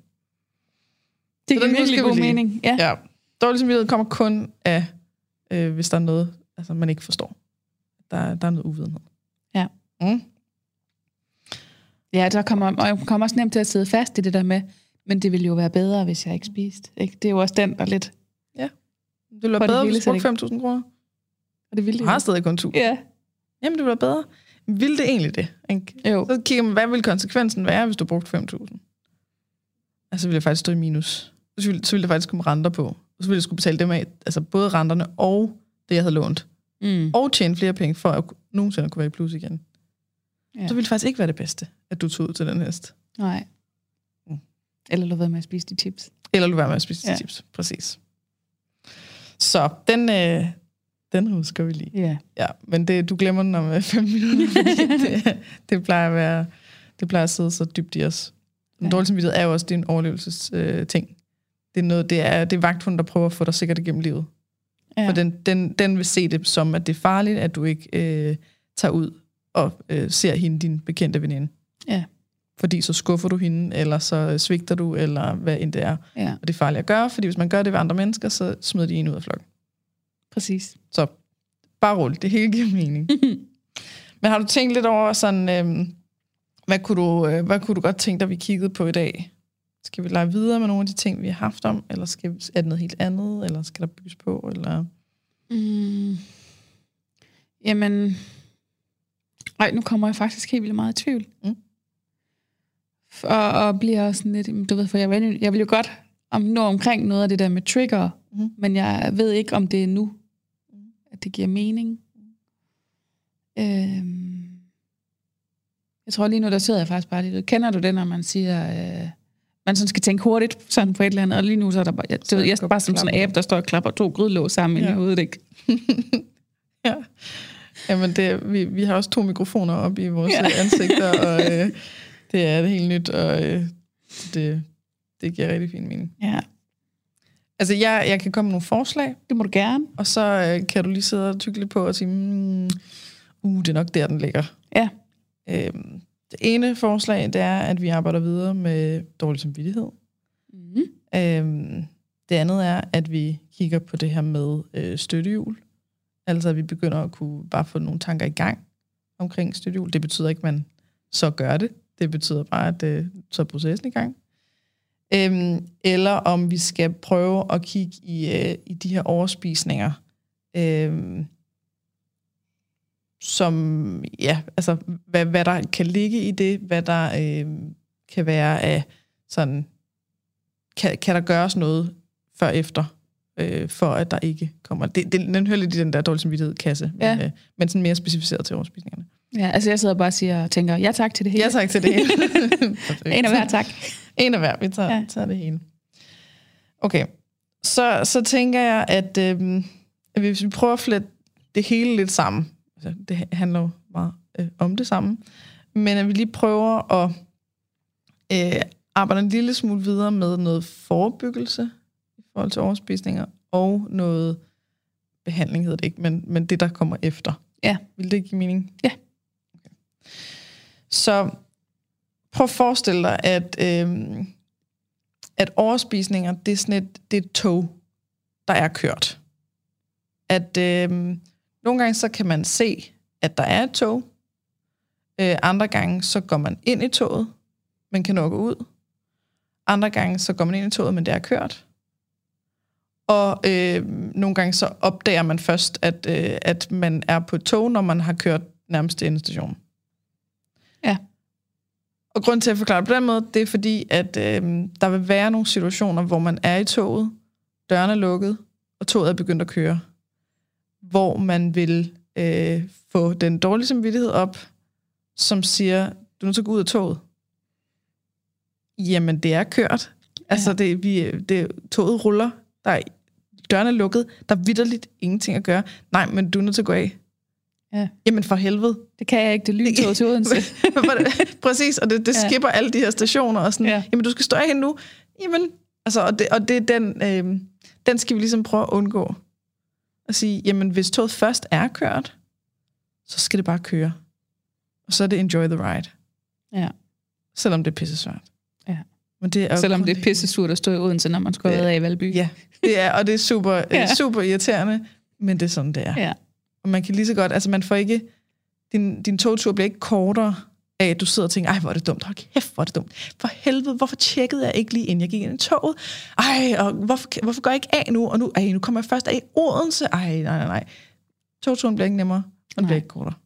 Det giver virkelig god mening. Ja. Ja. Dårlig samvittighed kommer kun af, øh, hvis der er noget, altså, man ikke forstår. Der, der er noget uvidenhed. Ja. Mm. Ja, der kommer, og jeg kommer også nemt til at sidde fast i det der med, men det ville jo være bedre, hvis jeg ikke spiste. Ikke? Det er jo også den, der lidt... Ja. Det ville være bedre, hvis du brugte fem tusind kroner. Og det ville det du har stadig kun tusind. Ja. Jamen, det ville være bedre. Vil det egentlig det? Ikke? Jo. Så kigger man, hvad vil konsekvensen være, hvis du brugte fem tusind? Altså, så ville jeg faktisk stå i minus. Så ville, så ville der faktisk komme renter på. Og så ville jeg skulle betale dem af, altså både renterne og det, jeg havde lånt. Mm. Og tjene flere penge, for at nogensinde kunne være i plus igen. Ja. Så ville det faktisk ikke være det bedste, at du tog ud til den hest. Nej. Mm. Eller lade være med at spise de chips. Eller lade være med at spise ja. de chips, præcis. Så den, øh, den husker vi lige. Yeah. Ja, men det, du glemmer den om fem minutter, fordi det, det, plejer at være, det plejer at sidde så dybt i os. Den ja. dårlige samvittighed er jo også din overlevelsesting. Øh, ting. det er noget, det er, det er vagthunden, der prøver at få dig sikkert igennem livet. Ja. For den, den, den vil se det som, at det er farligt, at du ikke øh, tager ud og øh, ser hende, din bekendte veninde. Ja. Fordi så skuffer du hende, eller så svigter du, eller hvad end det er. Ja. Og det er farligt at gøre, fordi hvis man gør det ved andre mennesker, så smider de en ud af flokken. Præcis. Så bare roligt, det hele giver mening. Men har du tænkt lidt over sådan, øh, hvad, kunne du, øh, hvad kunne du godt tænke dig, vi kiggede på i dag? Skal vi lege videre med nogle af de ting, vi har haft om, eller skal vi, er det noget helt andet, eller skal der bygges på, eller? Mm. Jamen, ej, nu kommer jeg faktisk helt vildt meget i tvivl. Mm. Og, og bliver sådan lidt, du ved, for jeg vil, jeg vil jo godt om, nå omkring noget af det der med trigger, mm. men jeg ved ikke, om det er nu, at det giver mening. Mm. Øhm, jeg tror lige nu, der sidder jeg faktisk bare lidt. Kender du det, når man siger, øh, man sådan skal tænke hurtigt sådan på et eller andet, og lige nu så er der bare, jeg, så jeg er bare som sådan en abe, der står og klapper to grydelåg sammen ja. i hovedet, ikke? Ja. Jamen, det, vi, vi har også to mikrofoner op i vores ja. ansigter, og øh, det er det helt nyt, og øh, det, det giver rigtig fin mening. Ja. Altså, jeg, jeg kan komme med nogle forslag. Det må du gerne. Og så øh, kan du lige sidde og tykke lidt på og sige, mm, uh, det er nok der, den ligger. Ja. Øhm, det ene forslag, det er, at vi arbejder videre med dårlig samvittighed. Mm. Øhm, det andet er, at vi kigger på det her med øh, støttehjul. Altså, at vi begynder at kunne bare få nogle tanker i gang omkring støttehjul. Det betyder ikke, at man så gør det. Det betyder bare, at øh, så er processen i gang. Øhm, eller om vi skal prøve at kigge i, øh, i de her overspisninger, øhm, som, ja, altså, hvad, hvad der kan ligge i det, hvad der øh, kan være af sådan, kan, kan der gøres noget før efter, øh, for at der ikke kommer, det, det, den hører lidt i den der dårlig samvittighed-kasse, ja. men, øh, men sådan mere specificeret til overspisningerne. Ja, altså jeg sidder bare og siger og tænker, ja tak til det hele. Ja tak til det hele. En af hver, tak. En af hver, vi tager, ja. tager det hele. Okay, så, så tænker jeg, at øh, hvis vi prøver at flette det hele lidt sammen, altså, det handler jo meget øh, om det samme, men at vi lige prøver at øh, arbejde en lille smule videre med noget forebyggelse i forhold til overspisninger, og noget behandling hedder det ikke, men, men det der kommer efter. Ja. Vil det give mening? Ja. Okay. Så prøv at forestille dig, at, øhm, at overspisninger, det er sådan et, det er et tog, der er kørt. At øhm, nogle gange så kan man se, at der er et tog. Øh, andre gange så går man ind i toget, men kan nå gå ud. Andre gange så går man ind i toget, men det er kørt. Og øh, nogle gange så opdager man først, at, øh, at man er på et tog, når man har kørt nærmest til endestationen. Ja. Og grunden til at forklare det på den måde, det er fordi, at øh, der vil være nogle situationer, hvor man er i toget, døren er lukket, og toget er begyndt at køre, hvor man vil øh, få den dårlige samvittighed op, som siger, du er nødt til at gå ud af toget. Jamen, det er kørt. Altså, ja. det, vi, det, toget ruller, der er, døren er lukket, der er vitterligt ingenting at gøre. Nej, men du er nødt til at gå af. Ja. Jamen, for helvede. Det kan jeg ikke, det lyntoget til Odense. Præcis, og det, det ja. skipper alle de her stationer, og sådan, ja. jamen, du skal stå af nu. Jamen, altså, og det, og det er den, øh, den skal vi ligesom prøve at undgå. At sige, jamen, hvis toget først er kørt, så skal det bare køre. Og så er det enjoy the ride. Ja. Selvom det er pissesvært. Ja. Men det er Selvom det er pissesurt at stå i Odense, når man skal ja. af i Valby. Ja, det er, og det er super, ja. super irriterende, men det er sådan, det er. Ja. Og man kan lige så godt, altså man får ikke, din, din togtur bliver ikke kortere af, at du sidder og tænker, ej, hvor er det dumt, hold kæft, hvor er det dumt. For helvede, hvorfor tjekkede jeg ikke lige, inden jeg gik ind i toget? Ej, og hvorfor, hvorfor går jeg ikke af nu? Og nu, ej, nu kommer jeg først af i Odense. Ej, nej, nej, nej. Togturen bliver ikke nemmere, og den bliver ikke kortere.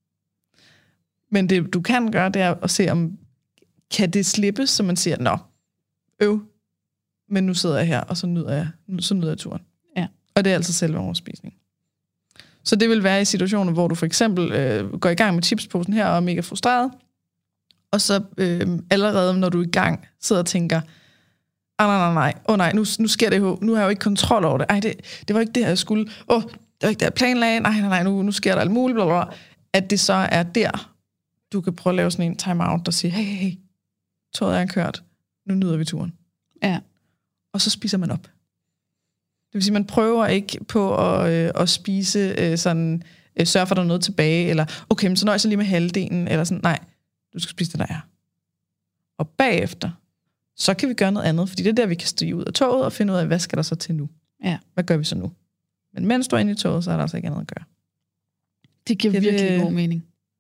Men det, du kan gøre, det er at se, om kan det slippes, så man siger, nå, øv, men nu sidder jeg her, og så nyder jeg, så nyder jeg turen. Ja. Og det er altså selve overspisning. Så det vil være i situationer, hvor du for eksempel øh, går i gang med chipsposen her, og er mega frustreret, og så øh, allerede, når du er i gang, sidder og tænker, ah, nej, nej, nej, åh oh, nej, nu, nu sker det jo, nu har jeg jo ikke kontrol over det. Ej, det, det var ikke det, jeg skulle. Åh, oh, det var ikke det, jeg planlagde. Nej, nej, nej, nu, nu sker der alt muligt, blablabla. At det så er der, du kan prøve at lave sådan en time-out, der siger, hey, hey, hey, toget er kørt, nu nyder vi turen. Ja. Og så spiser man op. Det vil sige, man prøver ikke på at, øh, at spise øh, sådan, øh, sørge for, at der er noget tilbage, eller okay, men så nøjes jeg lige med halvdelen, eller sådan, nej, du skal spise det, der er. Og bagefter, så kan vi gøre noget andet, fordi det er der, vi kan stige ud af toget og finde ud af, hvad skal der så til nu? Ja. Hvad gør vi så nu? Men mens du er inde i toget, så er der altså ikke andet at gøre. Det giver det, virkelig det... god mening.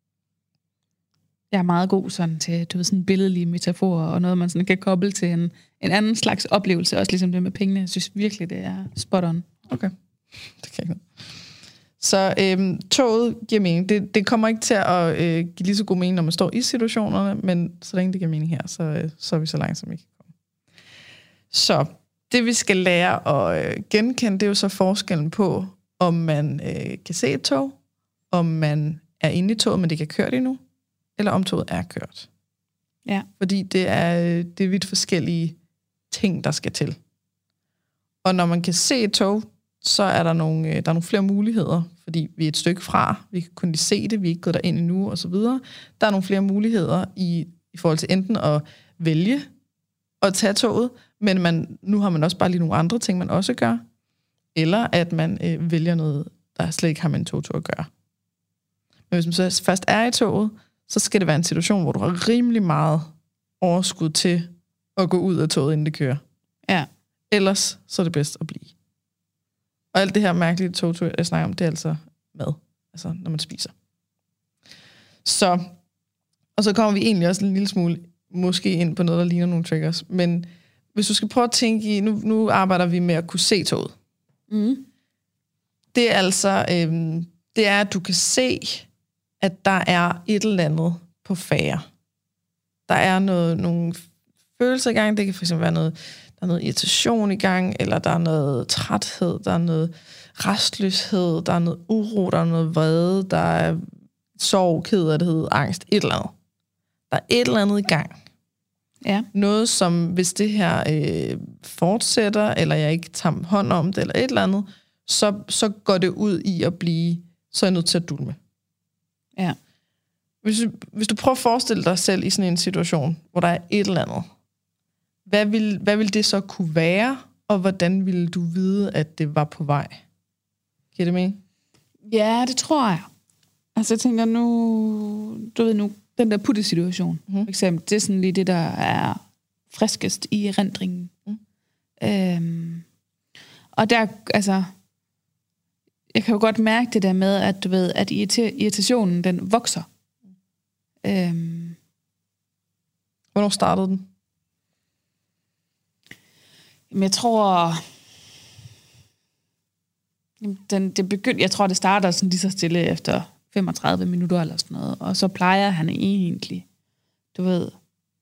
Jeg er meget god sådan til, du ved, sådan billedlige metaforer, og noget, man sådan kan koble til en, en anden slags oplevelse, også ligesom det med pengene. Jeg synes virkelig, det er spot on. Okay. Det kan jeg ikke. Så øhm, toget giver mening. Det, det kommer ikke til at øh, give lige så god mening, når man står i situationerne, men så længe det giver mening her, så, øh, så er vi så langt, som vi kan komme. Så det, vi skal lære at øh, genkende, det er jo så forskellen på, om man øh, kan se et tog, om man er inde i toget, men det ikke er kørt endnu, eller om toget er kørt. Ja. Fordi det er, det er vidt forskellige ting, der skal til. Og når man kan se et tog, så er der nogle, der er nogle flere muligheder, fordi vi er et stykke fra, vi kan kun lige se det, vi er ikke gået derind endnu, og så videre. Der er nogle flere muligheder i, i forhold til enten at vælge at tage toget, men man, nu har man også bare lige nogle andre ting, man også gør, eller at man øh, vælger noget, der slet ikke har med en togtur at gøre. Men hvis man så først er i toget, så skal det være en situation, hvor du har rimelig meget overskud til at gå ud af toget, inden det kører. Ja. Ellers så er det bedst at blive. Og alt det her mærkelige togtur, jeg snakker om, det er altså mad. Altså, når man spiser. Så, og så kommer vi egentlig også en lille smule måske ind på noget, der ligner nogle triggers. Men hvis du skal prøve at tænke i, nu, nu arbejder vi med at kunne se toget. Mm. Det er altså, øhm, det er, at du kan se, at der er et eller andet på færre. Der er noget, nogle følelser i gang. Det kan fx være noget, der er noget irritation i gang, eller der er noget træthed, der er noget restløshed, der er noget uro, der er noget vrede, der er sorg, kederlighed, angst, et eller andet. Der er et eller andet i gang. Ja. Noget, som hvis det her øh, fortsætter, eller jeg ikke tager hånd om det, eller et eller andet, så, så går det ud i at blive, så er jeg nødt til at dulme. Ja. Hvis, hvis du prøver at forestille dig selv i sådan en situation, hvor der er et eller andet, hvad vil, hvad vil det så kunne være, og hvordan ville du vide, at det var på vej? Giver det mening? Ja, det tror jeg. Altså jeg tænker nu, du ved nu, den der puttesituation, mm. for eksempel, det er sådan lige det, der er friskest i erindringen. Mm. Øhm, og der, altså, jeg kan jo godt mærke det der med, at du ved, at irritationen, den vokser. Øhm, Hvornår startede den? Jamen, jeg tror, den, det begyndte, jeg tror, det starter sådan lige så stille efter femogtredive minutter eller sådan noget, og så plejer han egentlig, du ved,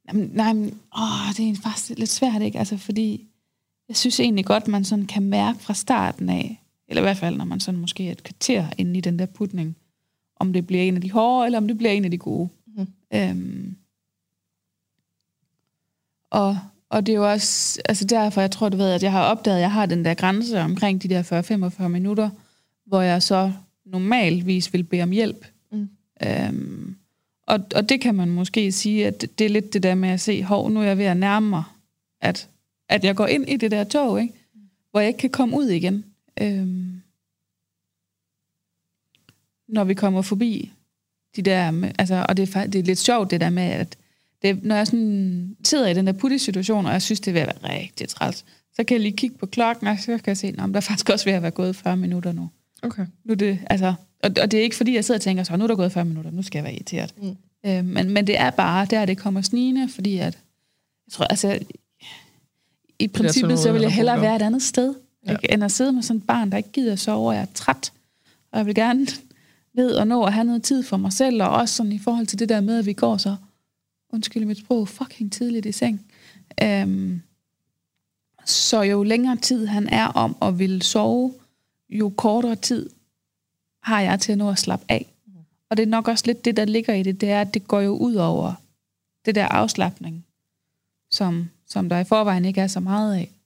Jamen, nej, men, åh, det er faktisk lidt svært, ikke? Altså, fordi jeg synes egentlig godt, man sådan kan mærke fra starten af, eller i hvert fald, når man sådan måske er et kvarter inde i den der putning, om det bliver en af de hårde, eller om det bliver en af de gode. Mm. Øhm, og, og det er jo også, altså derfor, jeg tror, du ved, at jeg har opdaget, at jeg har den der grænse omkring de der fyrre til femogfyrre minutter, hvor jeg så normalvis vil bede om hjælp. Mm. Øhm, og, og det kan man måske sige, at det er lidt det der med at se, hov, nu er jeg ved at nærme mig, at, at jeg går ind i det der tog, ikke? Mm. Hvor jeg ikke kan komme ud igen. Øhm, når vi kommer forbi de der, altså, og det er, det er lidt sjovt det der med, at det, når jeg sådan sidder i den der puttesituation, og jeg synes, det er ved at være rigtig træls, så kan jeg lige kigge på klokken, og så kan jeg se, at der er faktisk også ved at være gået fyrre minutter nu. Okay. Nu er det, altså, og, og det er ikke fordi, jeg sidder og tænker, så nu er der gået fyrre minutter, nu skal jeg være irriteret. Mm. Øh, men, men det er bare, der det kommer snigende, fordi at, jeg tror, altså, i princippet, så vil jeg hellere være et andet sted, ja. Ikke, end at sidde med sådan et barn, der ikke gider sove, og jeg er træt, og jeg vil gerne ned og nå at have noget tid for mig selv, og også sådan i forhold til det der med, at vi går så, undskyld mit sprog, fucking tidligt i seng. Øhm, så jo længere tid han er om at ville sove, jo kortere tid har jeg til at nå at slappe af. Mm. Og det er nok også lidt det, der ligger i det, det er, at det går jo ud over det der afslapning, som, som der i forvejen ikke er så meget af.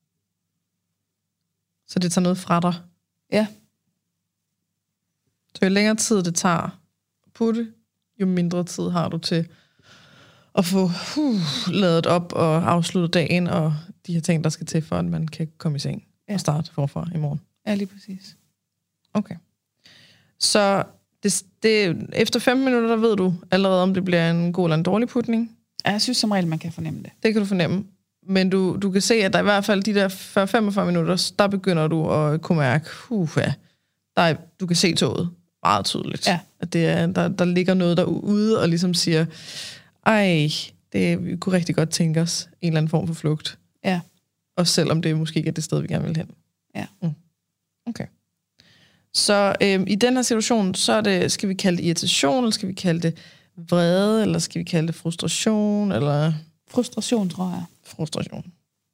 Så det tager noget fra dig? Ja. Så jo længere tid det tager at putte, jo mindre tid har du til at få uh, ladet op og afsluttet dagen, og de her ting, der skal til, for at man kan komme i seng ja. Og starte forfra i morgen. Ja, lige præcis. Okay. Så det, det, efter femten minutter, der ved du allerede, om det bliver en god eller en dårlig putning? Ja, jeg synes som regel, man kan fornemme det. Det kan du fornemme. Men du, du kan se, at der i hvert fald de der fyrre til femogfyrre minutter, der begynder du at kunne mærke, uh, ja, der er, du kan se toget meget tydeligt. Ja. At det er, der, der ligger noget derude, og ligesom siger, ej, det, vi kunne rigtig godt tænke os en eller anden form for flugt. Ja. Også selvom det måske ikke er det sted, vi gerne vil hen. Ja. Mm. Okay. Så øhm, i den her situation, så er det, skal vi kalde det irritation, eller skal vi kalde det vrede, eller skal vi kalde det frustration, eller... Frustration, tror jeg. Frustration.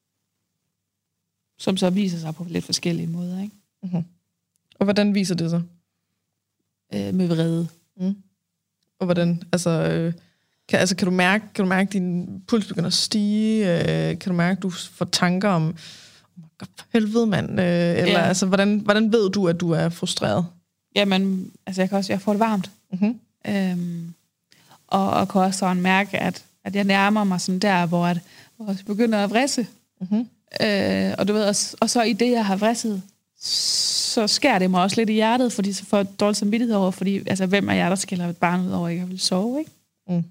Som så viser sig på lidt forskellige måder, ikke? Mm-hmm. Og hvordan viser det sig? Øh, med vrede. Mm. Og hvordan, altså... Øh, kan, altså, kan du mærke, kan du mærke, at din puls begynder at stige? Øh, kan du mærke, at du får tanker om... helvede, mand. Øh, eller, ja. Altså, hvordan, hvordan ved du, at du er frustreret? Jamen, altså, jeg kan også... Jeg får det varmt. Mm-hmm. Øhm, og, og kan også sådan mærke, at, at jeg nærmer mig sådan der, hvor, at, hvor jeg begynder at vrisse. Mm-hmm. Øh, og du ved, og, og så i det, jeg har vrisset, så skærer det mig også lidt i hjertet, fordi så får jeg dårlig samvittighed over, fordi, altså, hvem er jeg, der skælder et barn ud over, at jeg vil sove, ikke? Mm.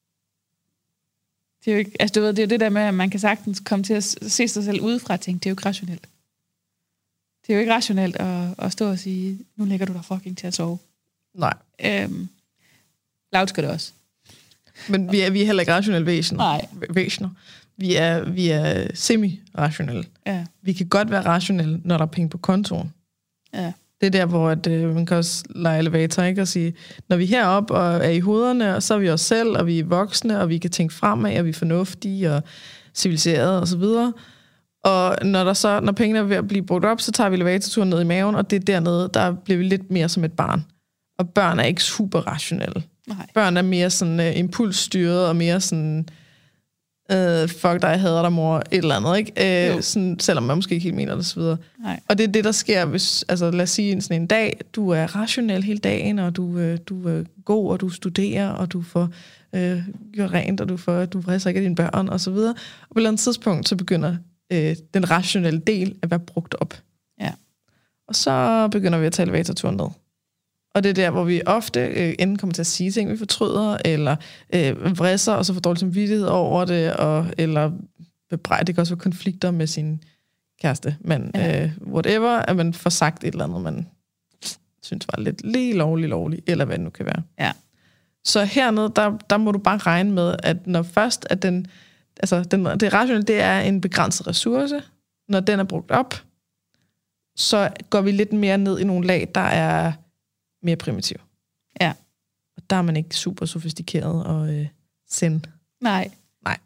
Det er jo ikke, altså, du ved, det er jo det der med, at man kan sagtens komme til at se sig selv udefra og tænke, det er jo ikke rationelt. Det er jo ikke rationelt at, at stå og sige, nu lægger du dig fucking til at sove. Nej. Øhm, Loud skal det også. Men vi er, vi er heller ikke rationelle væsener. Nej. væsener. Vi er, vi er semi-rationelle. Ja. Vi kan godt være rationelle, når der er penge på kontoen. Ja. Det er der, hvor at, øh, man kan også lege elevator, ikke? Og sige, når vi er heroppe og er i hovederne, og så er vi os selv, og vi er voksne, og vi kan tænke fremad, og vi er fornuftige og civiliserede og så videre. Og når, der så, når pengene er ved at blive brugt op, så tager vi elevatorturen ned i maven, og det er dernede, der bliver vi lidt mere som et barn. Og børn er ikke super rationelle. Nej. Børn er mere sådan uh, impulsstyret, og mere sådan, uh, fuck dig, jeg hader dig, mor, et eller andet, ikke? Uh, sådan, selvom man måske ikke helt mener det, så videre. Nej. Og det er det, der sker, hvis, altså lad os sige, sådan en dag, du er rationel hele dagen, og du, uh, du er god, og du studerer, og du får uh, gjort rent, og du får, du vrisser ikke af dine børn, og så videre. Og på et eller andet tidspunkt, så begynder uh, den rationelle del at være brugt op. Ja. Og så begynder vi at tage elevatorturen ned. Og det er der, hvor vi ofte øh, enten kommer til at sige ting, vi fortryder, eller øh, vrisser, og så får dårlig samvittighed over det, og, eller bebrejder. Det kan også være konflikter med sin kæreste, men ja. øh, whatever, at man får sagt et eller andet, man synes var lidt lige lovligt, lovligt, eller hvad det nu kan være. Ja. Så hernede, der, der må du bare regne med, at når først, at den, altså den, det rationelle, det er en begrænset ressource, når den er brugt op, så går vi lidt mere ned i nogle lag, der er mere primitiv. Ja. Og der er man ikke super sofistikeret og øh, send. Nej. Nej.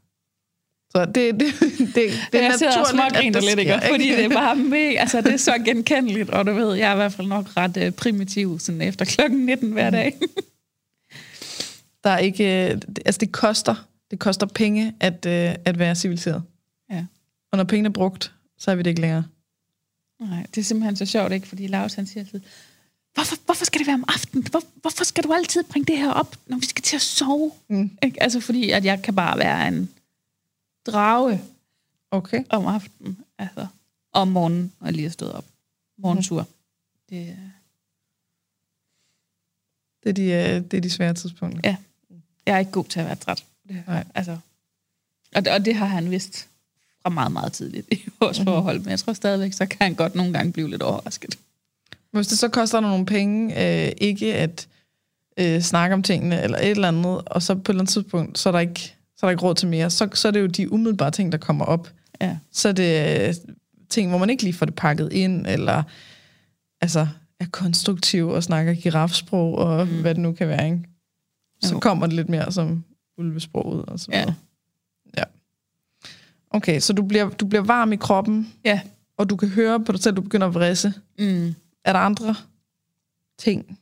Så det, det, det, det er jeg sidder og naturligt, smågriner lidt, ikke? Fordi det er bare med, altså det er så genkendeligt, og du ved, jeg er i hvert fald nok ret uh, primitiv sådan efter klokken nitten hver dag. Der er ikke, altså det koster, det koster penge at, uh, at være civiliseret. Ja. Og når pengene er brugt, så er vi det ikke længere. Nej, det er simpelthen så sjovt, ikke? Fordi Laus, han siger altid, hvorfor, hvorfor skal det være om aftenen? Hvor, hvorfor skal du altid bringe det her op, når vi skal til at sove? Mm. Ikke? Altså fordi, at jeg kan bare være en drage okay. om aftenen. Altså om morgenen, og jeg lige er stået op. Morgentur. Mm. Det, det, er de, det er de svære tidspunkter. Ja. Jeg er ikke god til at være træt. Det, Nej. Altså, og, og det har han vidst fra meget, meget tidligt i vores mm-hmm. forhold. Men jeg tror stadigvæk, så kan han godt nogle gange blive lidt overrasket. Hvis det så koster nogle penge, øh, ikke at øh, snakke om tingene, eller et eller andet, og så på et eller andet tidspunkt, så er der ikke, så er der ikke råd til mere, så, så er det jo de umiddelbare ting, der kommer op. Ja. Så er det øh, ting, hvor man ikke lige får det pakket ind, eller altså er konstruktiv og snakker girafsprog, og mm. hvad det nu kan være, ikke? Så jo. Kommer det lidt mere som ulvesproget, og så videre. Ja. Ja. Okay, så du bliver, du bliver varm i kroppen, ja. Og du kan høre på dig selv, at du begynder at vrisse. Mm. Er der andre ting?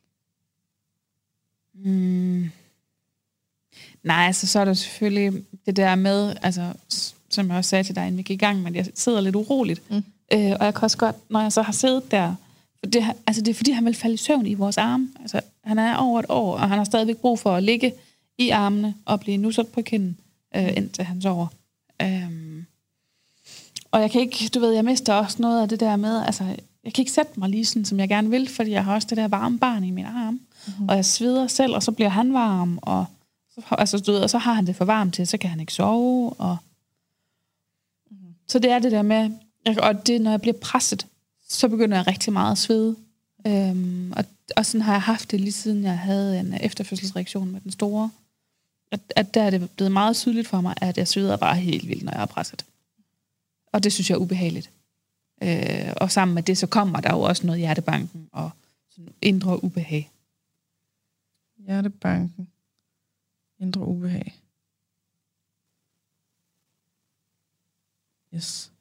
Mm. Nej, altså så er der selvfølgelig det der med, altså som jeg også sagde til dig, inden vi gik i gang, men jeg sidder lidt uroligt. Mm. Øh, og jeg kan også godt, når jeg så har siddet der, for det, altså det er fordi, han vil falde i søvn i vores arme. Altså han er over et år, og han har stadigvæk brug for at ligge i armene og blive nusset på kinden, øh, indtil han sover. Um, og jeg kan ikke, du ved, jeg mister også noget af det der med, altså jeg kan ikke sætte mig lige sådan, som jeg gerne vil, fordi jeg har også det der varme barn i min arm, mm-hmm. og jeg sveder selv, og så bliver han varm, og så, altså, du ved, og så har han det for varmt til, så kan han ikke sove, og mm-hmm. så det er det der med, og det, når jeg bliver presset, så begynder jeg rigtig meget at svede, um, og, og sådan har jeg haft det lige siden jeg havde en efterfødselsreaktion med den store, at, at der er det blevet meget tydeligt for mig, at jeg sveder bare helt vildt, når jeg er presset. Og det synes jeg er ubehageligt. Øh, og sammen med det, så kommer der jo også noget hjertebanken og sådan indre ubehag. Hjertebanken. Indre ubehag. Yes.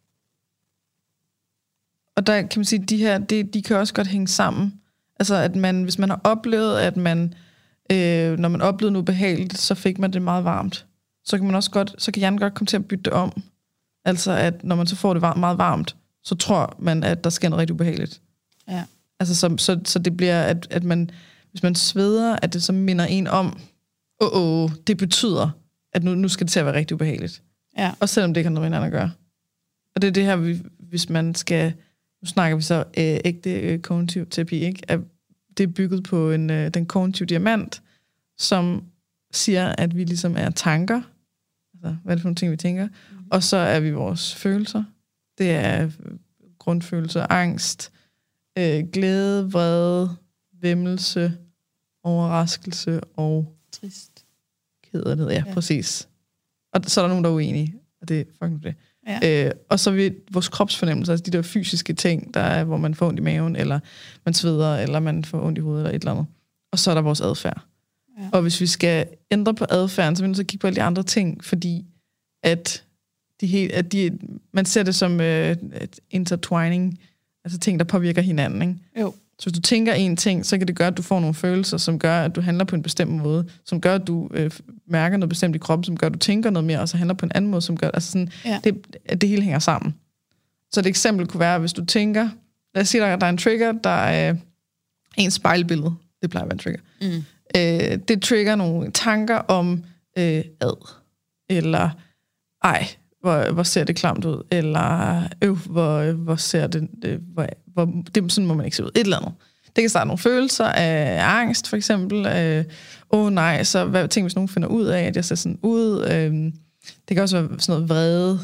Og der kan man sige, at de her, det, de kan også godt hænge sammen. Altså, at man, hvis man har oplevet, at man, øh, når man oplevede noget ubehageligt, så fik man det meget varmt. Så kan man også godt, så kan hjernen godt komme til at bytte det om. Altså, at når man så får det var- meget varmt, så tror man, at der sker noget rigtig ubehageligt. Ja. Altså, så, så, så det bliver, at, at man, hvis man sveder, at det så minder en om, åh, oh, oh, det betyder, at nu, nu skal det til at være rigtig ubehageligt. Ja. Også selvom det ikke har noget med hinanden at gøre. Og det er det her, vi, hvis man skal, nu snakker vi så øh, ægte øh, kognitiv terapi, ikke? At det er bygget på en, øh, den kognitive diamant, som siger, at vi ligesom er tanker, altså, hvad er det for nogle ting, vi tænker, mm. og så er vi vores følelser. Det er grundfølelser, angst, øh, glæde, vrede, væmmelse, overraskelse og trist. Kederlighed, ja, ja, præcis. Og så er der nogen, der er uenige, og det er fucking det. Ja. Øh, og så vi vores kropsfornemmelse, altså de der fysiske ting, der er, hvor man får ondt i maven, eller man sveder, eller man får ondt i hovedet, eller et eller andet. Og så er der vores adfærd. Ja. Og hvis vi skal ændre på adfærden, så vil vi så kigge på alle de andre ting, fordi at, de helt, at de, man ser det som øh, et intertwining, altså ting, der påvirker hinanden. Ikke? Jo. Så hvis du tænker en ting, så kan det gøre, at du får nogle følelser, som gør, at du handler på en bestemt måde, som gør, at du øh, mærker noget bestemt i kroppen, som gør, at du tænker noget mere, og så handler på en anden måde, som gør, altså sådan, ja. det, at det hele hænger sammen. Så et eksempel kunne være, hvis du tænker, lad os sige, der, der er en trigger, der er en spejlbillede, det plejer at være en trigger. Mm. Øh, det trigger nogle tanker om øh, ad, eller ej, hvor, hvor ser det klamt ud, eller øv, hvor, hvor ser det, øh, hvor, hvor, det, sådan må man ikke se ud, et eller andet. Det kan starte nogle følelser af angst, for eksempel. Åh øh, oh, nej, så hvad tænker hvis nogen finder ud af, at jeg ser sådan ud? Øh, det kan også være sådan noget vrede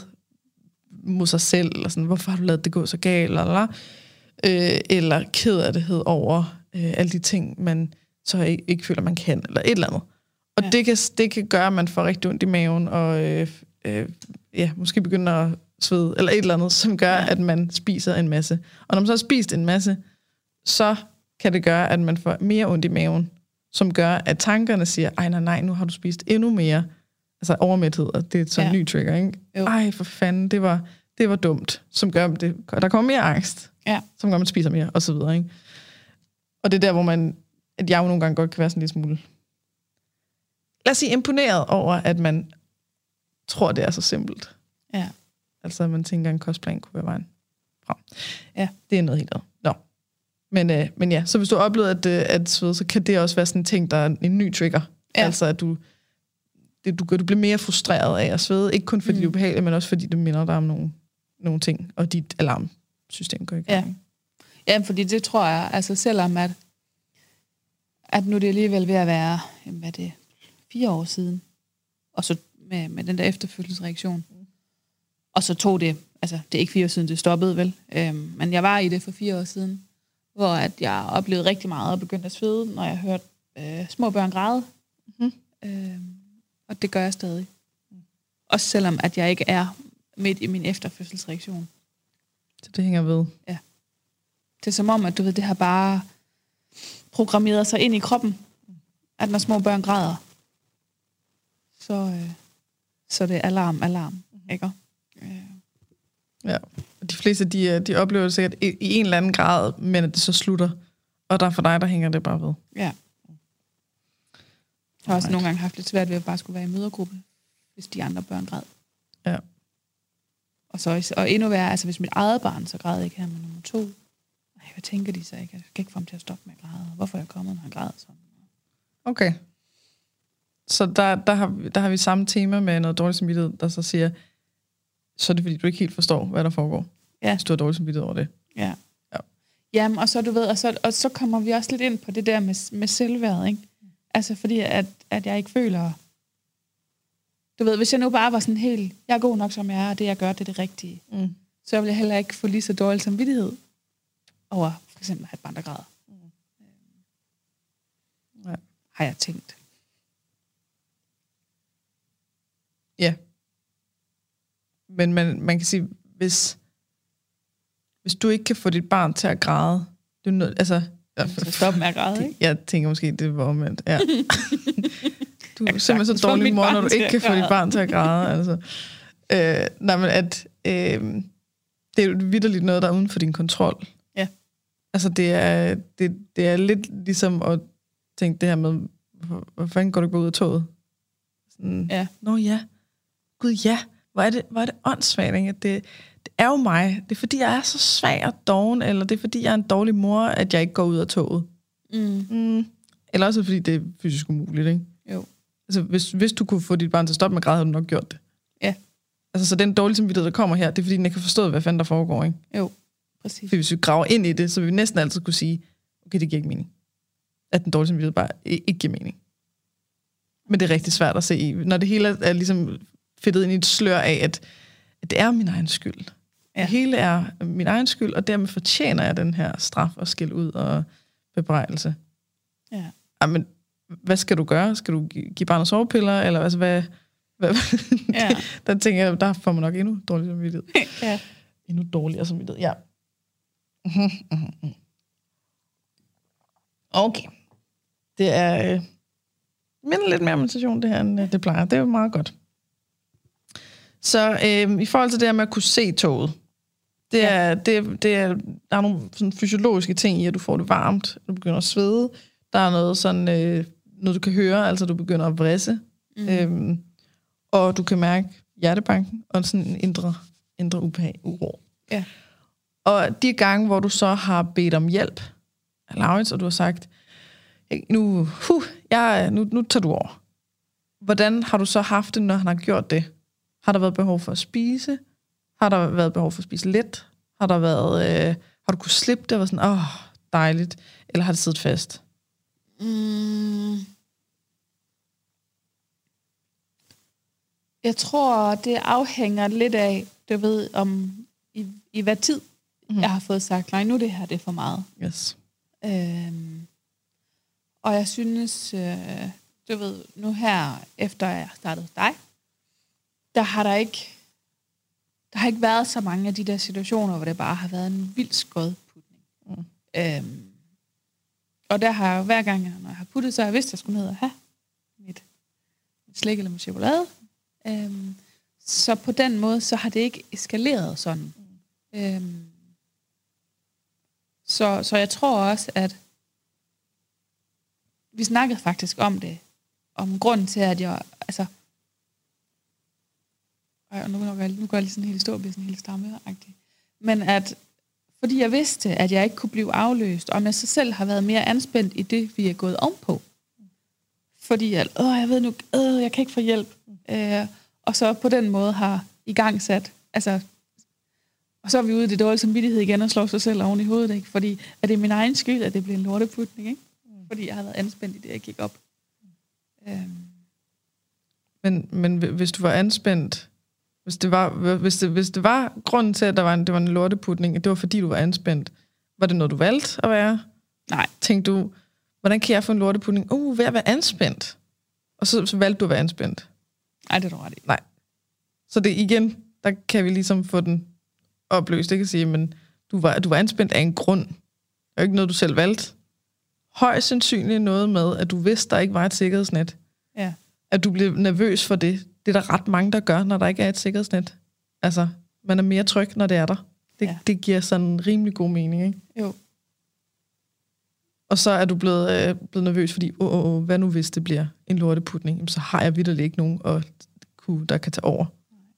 mod sig selv, eller sådan, hvorfor har du ladet det gå så galt, eller, eller, øh, eller kederlighed over øh, alle de ting, man så ikke, ikke føler, man kan, eller et eller andet. Og ja. det, kan, det kan gøre, at man får rigtig ondt i maven, og øh, øh, ja, måske begynder at svede, eller et eller andet, som gør, ja. at man spiser en masse. Og når man så har spist en masse, så kan det gøre, at man får mere ondt i maven, som gør, at tankerne siger, ej nej, nej, nu har du spist endnu mere. altså overmæthed, og det er sådan en ja. ny trigger, ikke? Jo. Ej, for fanden, det var, det var dumt, som gør, det, der kommer mere angst, ja. som gør, man spiser mere, og så videre, ikke? Og det er der, hvor man, at jeg jo nogle gange godt kan være sådan lidt smule, lad os sige, imponeret over, at man tror, det er så simpelt. Ja. Altså, at man tænker, at en kostplan kunne være vejen frem. Ja. Det er noget helt andet. Nå. Men, øh, men ja, så hvis du har oplevet at, øh, at svede, så kan det også være sådan en ting, der er en ny trigger. Ja. Altså, at du, det, du, du bliver mere frustreret af at svede. Ikke kun fordi mm. det er ubehageligt, men også fordi det minder dig om nogle, nogle ting, og dit alarmsystem går i gang. Ja. ja, fordi det tror jeg, altså selvom at, at nu er det alligevel ved at være, jamen, hvad er det, fire år siden, og så med, med den der efterfølgelsesreaktion. Mm. Og så tog det, altså det er ikke fire år siden, det stoppede vel, øhm, men jeg var i det for fire år siden, hvor at jeg oplevede rigtig meget og begyndte at svede, når jeg hørte øh, små børn græde. Mm. Øhm, og det gør jeg stadig. Mm. Også selvom at jeg ikke er midt i min efterfødselsreaktion. Så det hænger ved? Ja. Det er som om, at du ved, det har bare programmeret sig ind i kroppen, at når små børn græder, så, øh, så er det alarm, alarm, mm. ikke? Øh. Ja, og de fleste, de, de oplever det sikkert i, i en eller anden grad, men at det så slutter, og der for dig, der hænger det bare ved. Ja. Jeg har også right. nogle gange haft lidt svært ved at bare skulle være i mødergruppe, hvis de andre børn græd. Ja. Og, så, og endnu værre, altså hvis mit eget barn så græd ikke her med nummer to. Ej, hvad tænker de så ikke? Jeg kan ikke få ham til at stoppe med at græde. Hvorfor er jeg kommet, når han græder sådan? Okay. Så der, der, har, der har vi samme tema med noget dårlig samvittighed, der så siger, så er det fordi, du ikke helt forstår, hvad der foregår. Ja. Hvis du har dårlig samvittighed over det. Ja. Ja. Jamen, og så du ved, og så, og så kommer vi også lidt ind på det der med, med selvværd, ikke? Altså fordi, at, at jeg ikke føler... Du ved, hvis jeg nu bare var sådan helt, jeg er god nok, som jeg er, og det jeg gør, det er det rigtige, mm. så vil jeg heller ikke få lige så dårlig samvittighed over for eksempel at have et barn, der græder. Mm. Ja. Har jeg tænkt. Ja. Men man, man kan sige, hvis, hvis du ikke kan få dit barn til at græde, det er noget, altså... Så stop med at græde, ikke? Jeg tænker måske, det var omvendt, ja. Du er simpelthen så dårlig mor, når du ikke kan få dit barn til at græde. Altså. Øh, nej, men at øh, det er jo vitterligt noget, der er uden for din kontrol. Ja. Altså, det er, det, det er lidt ligesom at tænke det her med, hvor, hvor fanden går du gå ud af toget? Sådan, ja. Nå ja, gud ja, hvor er det, hvor er det åndssvagt, ikke? Det, det er jo mig. Det er fordi, jeg er så svag og doven, eller det er fordi, jeg er en dårlig mor, at jeg ikke går ud af toget. Mm. Mm. Eller også fordi, det er fysisk umuligt, ikke? Jo. Altså, hvis, hvis du kunne få dit barn til at stoppe med at græde, havde du nok gjort det. Ja. Altså, så den dårlige samvittighed, der kommer her, det er fordi, den ikke har forstået, hvad fanden der foregår, ikke? Jo, præcis. Fordi hvis vi graver ind i det, så vil vi næsten altid kunne sige, okay, det giver ikke mening. At den dårlige samvittighed bare ikke giver mening. Men det er rigtig svært at se i. Når det hele er ligesom fedtet ind i et slør af, at, at det er min egen skyld. Ja. Det hele er min egen skyld, og dermed fortjener jeg den her straf og skæld ud og bebrejdelse. Ja. Jamen, hvad skal du gøre? Skal du give barnet sovepiller? Eller altså, hvad... hvad ja. Der tænker jeg, der får man nok endnu dårligere samvittighed. Ja. Endnu dårligere samvittighed, ja. Okay. Det er... Øh, minder lidt mere meditation, det her, end det plejer. Det er jo meget godt. Så øh, i forhold til det her med at kunne se toget, det er, ja. det, det er, der er nogle sådan fysiologiske ting i, at du får det varmt, du begynder at svede. Der er noget sådan, øh, noget du kan høre, altså du begynder at vrisse. Mm. Øhm, og du kan mærke hjertebanken og sådan en indre, indre ubehag, uro. Ja. Og de gange, hvor du så har bedt om hjælp af Laurits, og du har sagt, nu, huh, jeg, nu, nu tager du over. Hvordan har du så haft det, når han har gjort det? Har der været behov for at spise? Har der været behov for at spise lidt? Har der været, øh, har du kunne slippe det og være sådan, åh, oh, dejligt? Eller har det siddet fast? Mm. Jeg tror, det afhænger lidt af, du ved, om i, i hvad tid mm. jeg har fået sagt, nej, nu det her, det er for meget. Yes. Øhm, og jeg synes, øh, du ved, nu her, efter jeg startede dig, der har der ikke, der har ikke været så mange af de der situationer, hvor det bare har været en vild skodputning. Mm. Øhm, og der har jeg hver gang, når jeg har puttet, så har jeg vidst, at jeg skulle ned og have mit, mit slik eller mit chokolade. Øhm, så på den måde, så har det ikke eskaleret sådan. Mm. Øhm, så, så jeg tror også, at vi snakkede faktisk om det, om grunden til, at jeg, altså, og nu, nu, nu går jeg lige sådan helt stå og bliver sådan helt stammeagtig, men at, fordi jeg vidste, at jeg ikke kunne blive afløst, om jeg så selv har været mere anspændt i det, vi er gået ovenpå. Fordi jeg, åh, jeg ved nu, øh, jeg kan ikke få hjælp. Øh, og så på den måde har i gang sat, altså, og så er vi ude i det dårlige samvittighed igen og slår sig selv oven i hovedet, ikke? Fordi er det min egen skyld, at det bliver en lorteputning, ikke? Mm. Fordi jeg har været anspændt i det, jeg gik op. Mm. Øhm. Men, men hvis du var anspændt, hvis det var, hvis det, hvis det var grunden til, at der var en, det var en lorteputning, det var fordi, du var anspændt, var det noget, du valgte at være? Nej. Tænkte du, hvordan kan jeg få en lorteputning? Uh, ved at være anspændt. Og så, så valgte du at være anspændt. Nej, det er du ret i. Nej. Så det igen, der kan vi ligesom få den opløst, det kan sige, men du var, du var anspændt af en grund. Det er jo ikke noget, du selv valgte. Højst sandsynligt noget med, at du vidste, der ikke var et sikkerhedsnet. Ja. At du blev nervøs for det. Det er der ret mange, der gør, når der ikke er et sikkerhedsnet. Altså, man er mere tryg, når det er der. Det, ja. Det giver sådan en rimelig god mening, ikke? Jo. Og så er du blevet, øh, blevet nervøs, fordi, åh, åh, åh, hvad nu hvis det bliver en lorteputning? Jamen, så har jeg vitterligt ikke nogen, og, der kan tage over.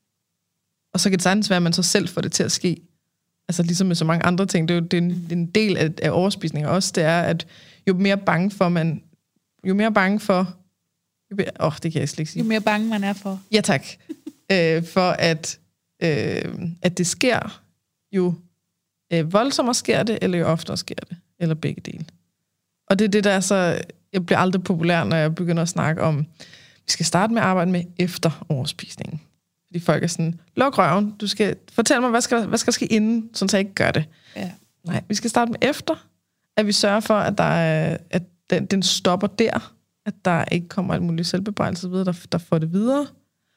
Og så kan det sagtens være, at man så selv får det til at ske. Altså ligesom med så mange andre ting. Det er jo det er en, det er en del af, af overspisning også. Det er, at jo mere bange for man... Jo mere bange for... Åh, oh, det kan jeg slet ikke sige. Jo mere bange man er for. Ja, tak. øh, for at, øh, at det sker, jo øh, voldsommere sker det, eller jo oftere sker det. Eller begge dele. Og det er det, der er så... Jeg bliver aldrig populær, når jeg begynder at snakke om, vi skal starte med at arbejde med efter overspisningen. Fordi folk er sådan, luk røven, du skal fortælle mig, hvad skal, hvad skal ske inden, sådan så jeg ikke gør det. Ja. Nej, vi skal starte med efter, at vi sørger for, at, der er, at den, den stopper der, at der ikke kommer alt muligt selvbebrejelse videre, der, der får det videre.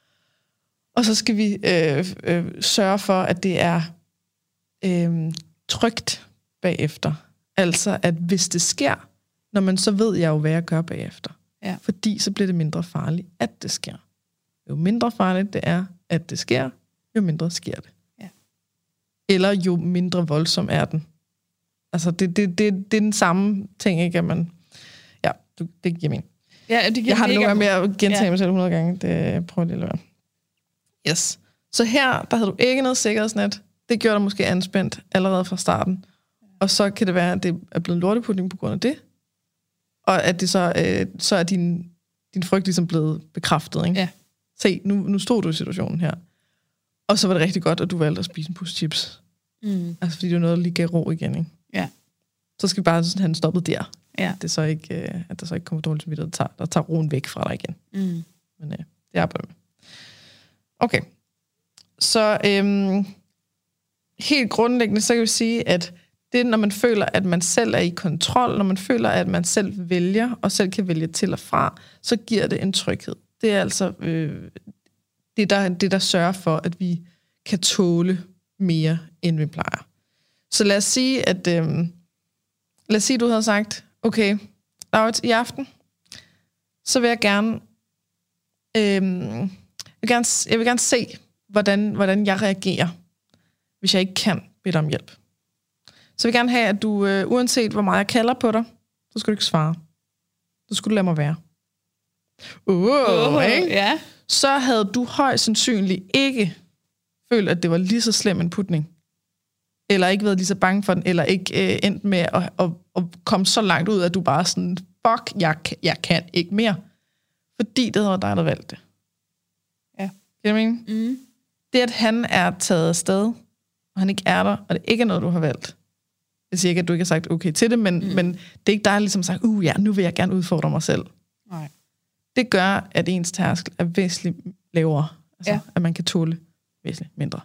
Og så skal vi øh, øh, sørge for, at det er øh, trygt bagefter. Altså, at hvis det sker, når man så ved jeg jo, hvad jeg gør bagefter. Ja. Fordi så bliver det mindre farligt, at det sker. Jo mindre farligt det er, at det sker, jo mindre sker det. Ja. Eller jo mindre voldsom er den. Altså, det, det, det, det er den samme ting, ikke? At man... Ja, du, det giver mening. Ja, det giver jeg har det nogle gange med at gentage ja. mig selv hundrede gange. Det prøver jeg lige at lade være. Yes. Så her, der havde du ikke noget sikkerhedsnet. Det gjorde dig måske anspændt allerede fra starten. Og så kan det være, at det er blevet en lorteputning på grund af det. Og at det så, øh, så er din, din frygt ligesom blevet bekræftet, ikke? Ja. Se, nu, nu stod du i situationen her. Og så var det rigtig godt, at du valgte at spise en pose chips. Mm. Altså, fordi det var noget, der lige gav ro igen, ikke? Ja. Så skal vi bare sådan have den stoppet der. Ja. At, det så ikke, øh, at der så ikke kommer dårligt som videre, der tager, der tager roen væk fra dig igen. Mm. Men øh, det er arbejder med. Okay. Så øhm, helt grundlæggende, så kan vi sige, at det er, når man føler, at man selv er i kontrol, når man føler, at man selv vælger, og selv kan vælge til og fra, så giver det en tryghed. Det er altså øh, det, der, det, der sørger for, at vi kan tåle mere, end vi plejer. Så lad os sige, at øh, lad os sige, at du havde sagt, okay, Laurits, i aften, så vil jeg gerne, øh, jeg, vil gerne jeg vil gerne se, hvordan, hvordan jeg reagerer, hvis jeg ikke kan bede om hjælp. Så vil jeg gerne have, at du, øh, uanset hvor meget jeg kalder på dig, så skal du ikke svare. Så skulle du lade mig være. Uh, uh, ikke? Ja. Så havde du højst sandsynligt ikke følt, at det var lige så slem en putning. Eller ikke været lige så bange for den, eller ikke øh, endt med at, at, at komme så langt ud, at du bare sådan, fuck, jeg, jeg kan ikke mere. Fordi det var dig, der valgte det. Ja. Kan du mene? Mm. Det, at han er taget afsted, og han ikke er der, og det ikke er noget, du har valgt. Jeg siger ikke, at du ikke har sagt okay til det, men, mm. men det er ikke dig, der ligesom sagt, uh ja, nu vil jeg gerne udfordre mig selv. Nej. Det gør, at ens tærskel er væsentligt lavere. Altså, Ja. at man kan tåle væsentligt mindre.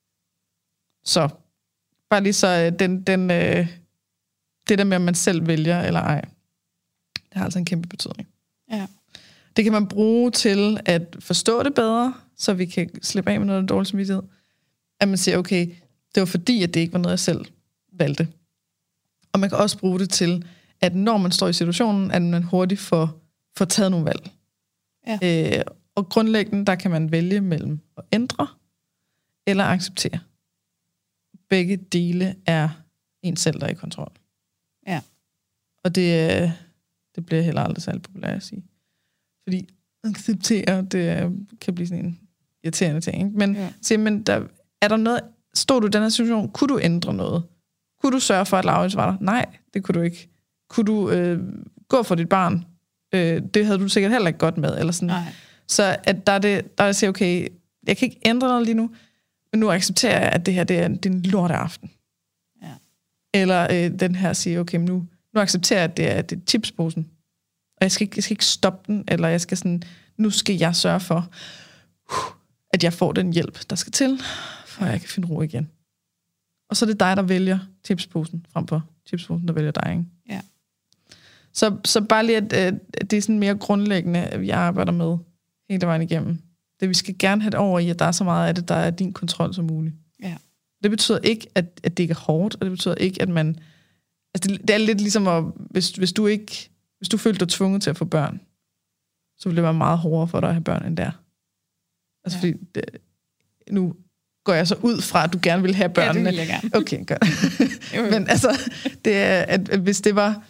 Så, bare lige så, den, den, øh, det der med, om man selv vælger eller ej, det har altså en kæmpe betydning. Ja. Det kan man bruge til at forstå det bedre, så vi kan slippe af med noget af dårlig samvittighed. At man siger, okay, det var fordi, at det ikke var noget, jeg selv valgte. Og man kan også bruge det til, at når man står i situationen, at man hurtigt får, får taget nogle valg. Ja. Øh, Og grundlæggende, der kan man vælge mellem at ændre eller acceptere. Begge dele er en selv, der er i kontrol. Ja. Og det, det bliver heller aldrig særlig populært at sige. Fordi acceptere, det kan blive sådan en irriterende ting. Ikke? Men, ja. siger, men der, er der noget, stod du i den her situation, kunne du ændre noget? Kunne du sørge for, at Laurits var der? Nej, det kunne du ikke. Kunne du øh, gå for dit barn? Øh, det havde du sikkert heller ikke godt med. Eller sådan. Nej. Så at der er det, der er det siger, okay, jeg kan ikke ændre noget lige nu, men nu accepterer jeg, at det her det er, det er en lorte aften. Ja. Eller øh, den her siger, okay, men nu, nu accepterer jeg, at det er, det er chipsposen. Og jeg skal, ikke, jeg skal ikke stoppe den, eller jeg skal sådan, nu skal jeg sørge for, uh, at jeg får den hjælp, der skal til, for jeg kan finde ro igen. Og så er det dig, der vælger chipsposen, frem for chipsposen, der vælger dig, ikke? Ja. Så, så bare lige, at, at det er sådan mere grundlæggende, at vi arbejder med hele vejen igennem. Det, vi skal gerne have det over i, at der er så meget af det, der er din kontrol som muligt. Ja. Det betyder ikke, at, at det ikke er hårdt, og det betyder ikke, at man... Altså det, det er lidt ligesom, at hvis, hvis du ikke... Hvis du følte dig tvunget til at få børn, så ville det være meget hårdere for dig at have børn end der. Altså ja. fordi... Det, nu går jeg så ud fra, at du gerne vil have børnene. Ja, det vil jeg gerne. Okay, godt. Men altså, det er, at, at hvis det var...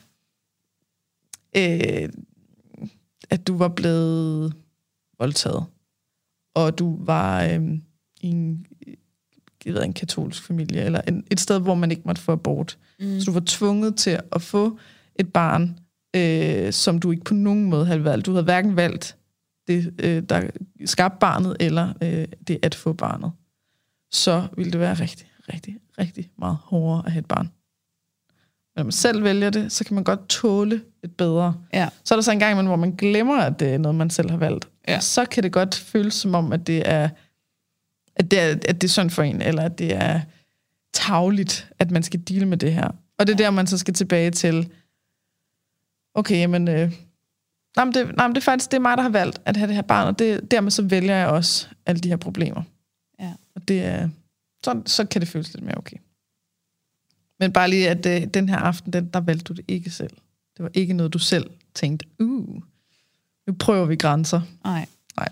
Øh, at du var blevet voldtaget, og du var øh, i en, jeg ved, en katolsk familie, eller en, et sted, hvor man ikke måtte få abort. Mm. Så du var tvunget til at få et barn, øh, som du ikke på nogen måde havde valgt. Du havde hverken valgt det, øh, der skabte barnet, eller øh, det at få barnet. Så ville det være rigtig, rigtig, rigtig meget hårdere at have et barn. Men når man selv vælger det, så kan man godt tåle et bedre. Ja. Så er der så en gang imellem, hvor man glemmer, at det er noget, man selv har valgt. Ja. Og så kan det godt føles som om, at det er, at det er, at det er synd for en, eller at det er tarveligt, at man skal deale med det her. Og det er der, man så skal tilbage til, okay, jamen, øh, nej, men det, nej, men det er faktisk det er mig, der har valgt at have det her barn, og det, dermed så vælger jeg også alle de her problemer. Ja. Og det er, så, så kan det føles lidt mere okay. Men bare lige, at øh, den her aften, den, der valgte du det ikke selv. Det var ikke noget, du selv tænkte, uh, nu prøver vi grænser. Nej. Nej.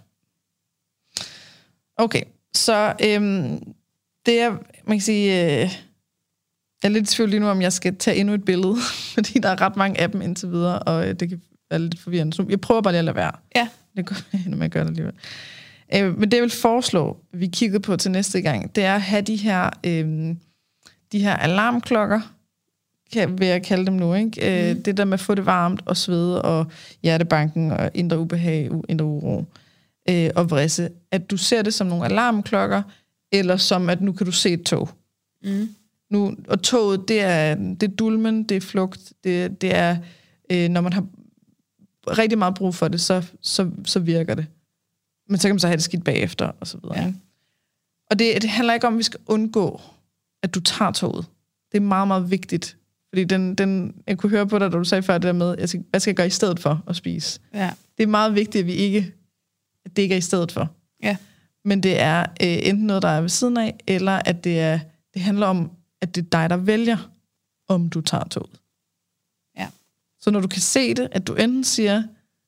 Okay, så øhm, det er, man kan sige, øh, jeg er lidt i tvivl lige nu, om jeg skal tage endnu et billede, fordi der er ret mange af dem indtil videre, og øh, det kan være lidt forvirrende. Så jeg prøver bare lige at lade være. Ja. Det går når man gør det alligevel. Øh, men det jeg vil foreslå, vi kigger på til næste gang, det er at have de her... Øh, de her alarmklokker, kan, vil jeg kalde dem nu, ikke? Mm. Det der med at få det varmt og svede og hjertebanken og indre ubehag, indre uro øh, og vrisse. At du ser det som nogle alarmklokker, eller som at nu kan du se et tog. Mm. Nu, og toget, det er, det er dulmen, det er flugt, det, det er, øh, når man har rigtig meget brug for det, så, så, så virker det. Men så kan man så have det skidt bagefter, og så videre. Ja. Og det, det handler ikke om, at vi skal undgå at du tager toget. Det er meget, meget vigtigt. Fordi den, den, jeg kunne høre på dig, da du sagde før det der med, jeg skal, hvad skal jeg gøre i stedet for at spise? Ja. Det er meget vigtigt, at vi ikke, at det ikke er i stedet for. Ja. Men det er øh, enten noget, der er ved siden af, eller at det, er, det handler om, at det er dig, der vælger, om du tager toget. Ja. Så når du kan se det, at du enten siger,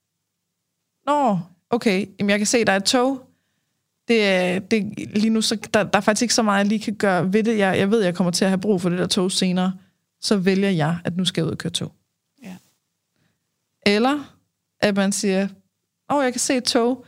nå, okay, jamen jeg kan se, der er et tog, Det er, det, lige nu, så der, der er faktisk ikke så meget, jeg lige kan gøre ved det. Jeg, jeg ved, jeg kommer til at have brug for det der tog senere. Så vælger jeg, at nu skal jeg ud og køre tog. Ja. Eller at man siger, åh, oh, jeg kan se et tog.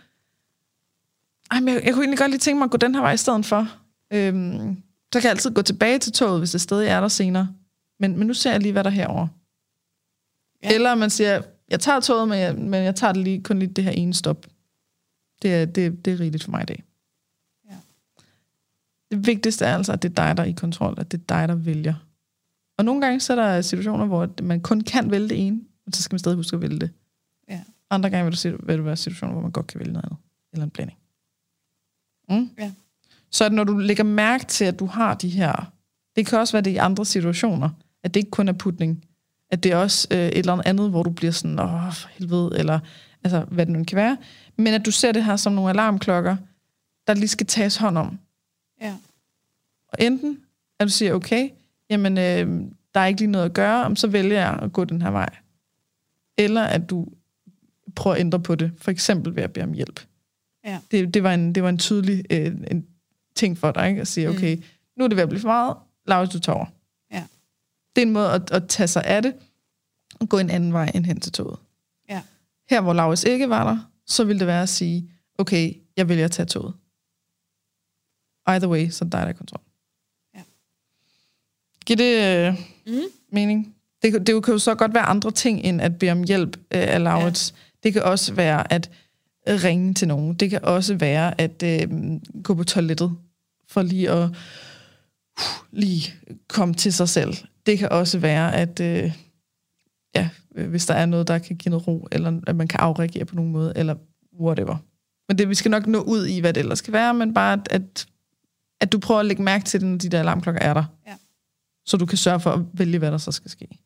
Ej, men jeg, jeg kunne egentlig godt lige tænke mig at gå den her vej i stedet for. Øhm, så kan jeg altid gå tilbage til toget, hvis det stadig er der senere. Men, men nu ser jeg lige, hvad der er herovre. Ja. Eller man siger, jeg tager toget, men jeg, men jeg tager det lige, kun lige det her ene stop. Det er, det, det er rigeligt for mig i dag. Ja. Det vigtigste er altså, at det er dig, der er i kontrol, at det er dig, der vælger. Og nogle gange så er der situationer, hvor man kun kan vælge det ene, men så skal man stadig huske at vælge det. Ja. Andre gange vil du se, vil det være situationer, hvor man godt kan vælge noget andet. Eller en blanding. Mm? Ja. Så at når du lægger mærke til, at du har de her... Det kan også være det i andre situationer, at det ikke kun er putning. At det er også øh, et eller andet, hvor du bliver sådan, åh, for helvede, eller altså, hvad det nu kan være. Men at du ser det her som nogle alarmklokker, der lige skal tages hånd om. Ja. Og enten, at du siger, okay, jamen, øh, der er ikke lige noget at gøre, om så vælger jeg at gå den her vej. Eller at du prøver at ændre på det, for eksempel ved at bede om hjælp. Ja. Det, det, var en, det var en tydelig øh, en ting for dig, ikke? At sige, okay, mm. nu er det ved at blive for meget, Laurits, du tager over. Ja. Det er en måde at, at tage sig af det, og gå en anden vej end hen til toget. Ja. Her, hvor Laurits ikke var der, så ville det være at sige, okay, jeg vælger at tage toget. Either way, så er det dig, der er kontrol. Ja. Giver det øh, mm. mening? Det, det kan jo så godt være andre ting, end at bede om hjælp øh, af Laurits. Ja. Det kan også være at ringe til nogen. Det kan også være at øh, gå på toilettet, for lige at uh, lige komme til sig selv. Det kan også være, at øh, ja, hvis der er noget, der kan give noget ro, eller at man kan afreagere på nogen måde, eller whatever. Men det, vi skal nok nå ud i, hvad det ellers skal være, men bare, at, at, at du prøver at lægge mærke til det, når de der alarmklokker er der. Ja. Så du kan sørge for at vælge, hvad der så skal ske.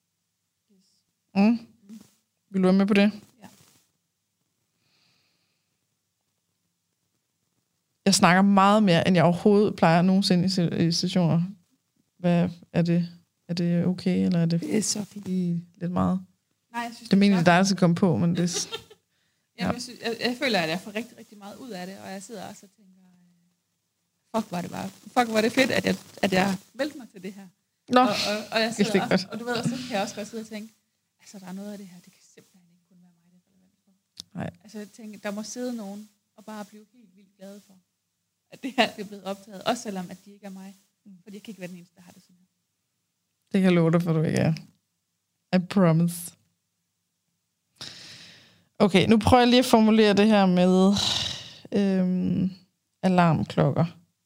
Mm. Vil du være med på det? Ja. Jeg snakker meget mere, end jeg overhovedet plejer nogensinde i situationer. Hvad er det? Er det okay, eller er det, det er så fint. Lidt meget? Nej, jeg synes, det mener, det er dig, der skal komme på, men det... Ja. Jamen, jeg, synes, jeg, jeg føler, at jeg får rigtig, rigtig meget ud af det, og jeg sidder også og tænker, fuck, var det bare, fuck, var det fedt, at jeg, at jeg meldte mig til det her. Nå, og, og, og jeg sidder det også, og du ved, så kan jeg også godt sidde og tænke, altså, der er noget af det her, det kan simpelthen ikke kun være mig, det er relevant for. Nej. Altså, jeg tænker, der må sidde nogen og bare blive helt vildt glade for, at det her det er blevet optaget, også selvom at de ikke er mig. Fordi jeg kan ikke være den eneste, der har det sådan her. Det kan jeg love dig for, du ikke er. I promise. Okay, nu prøver jeg lige at formulere det her med øhm, alarmklokker.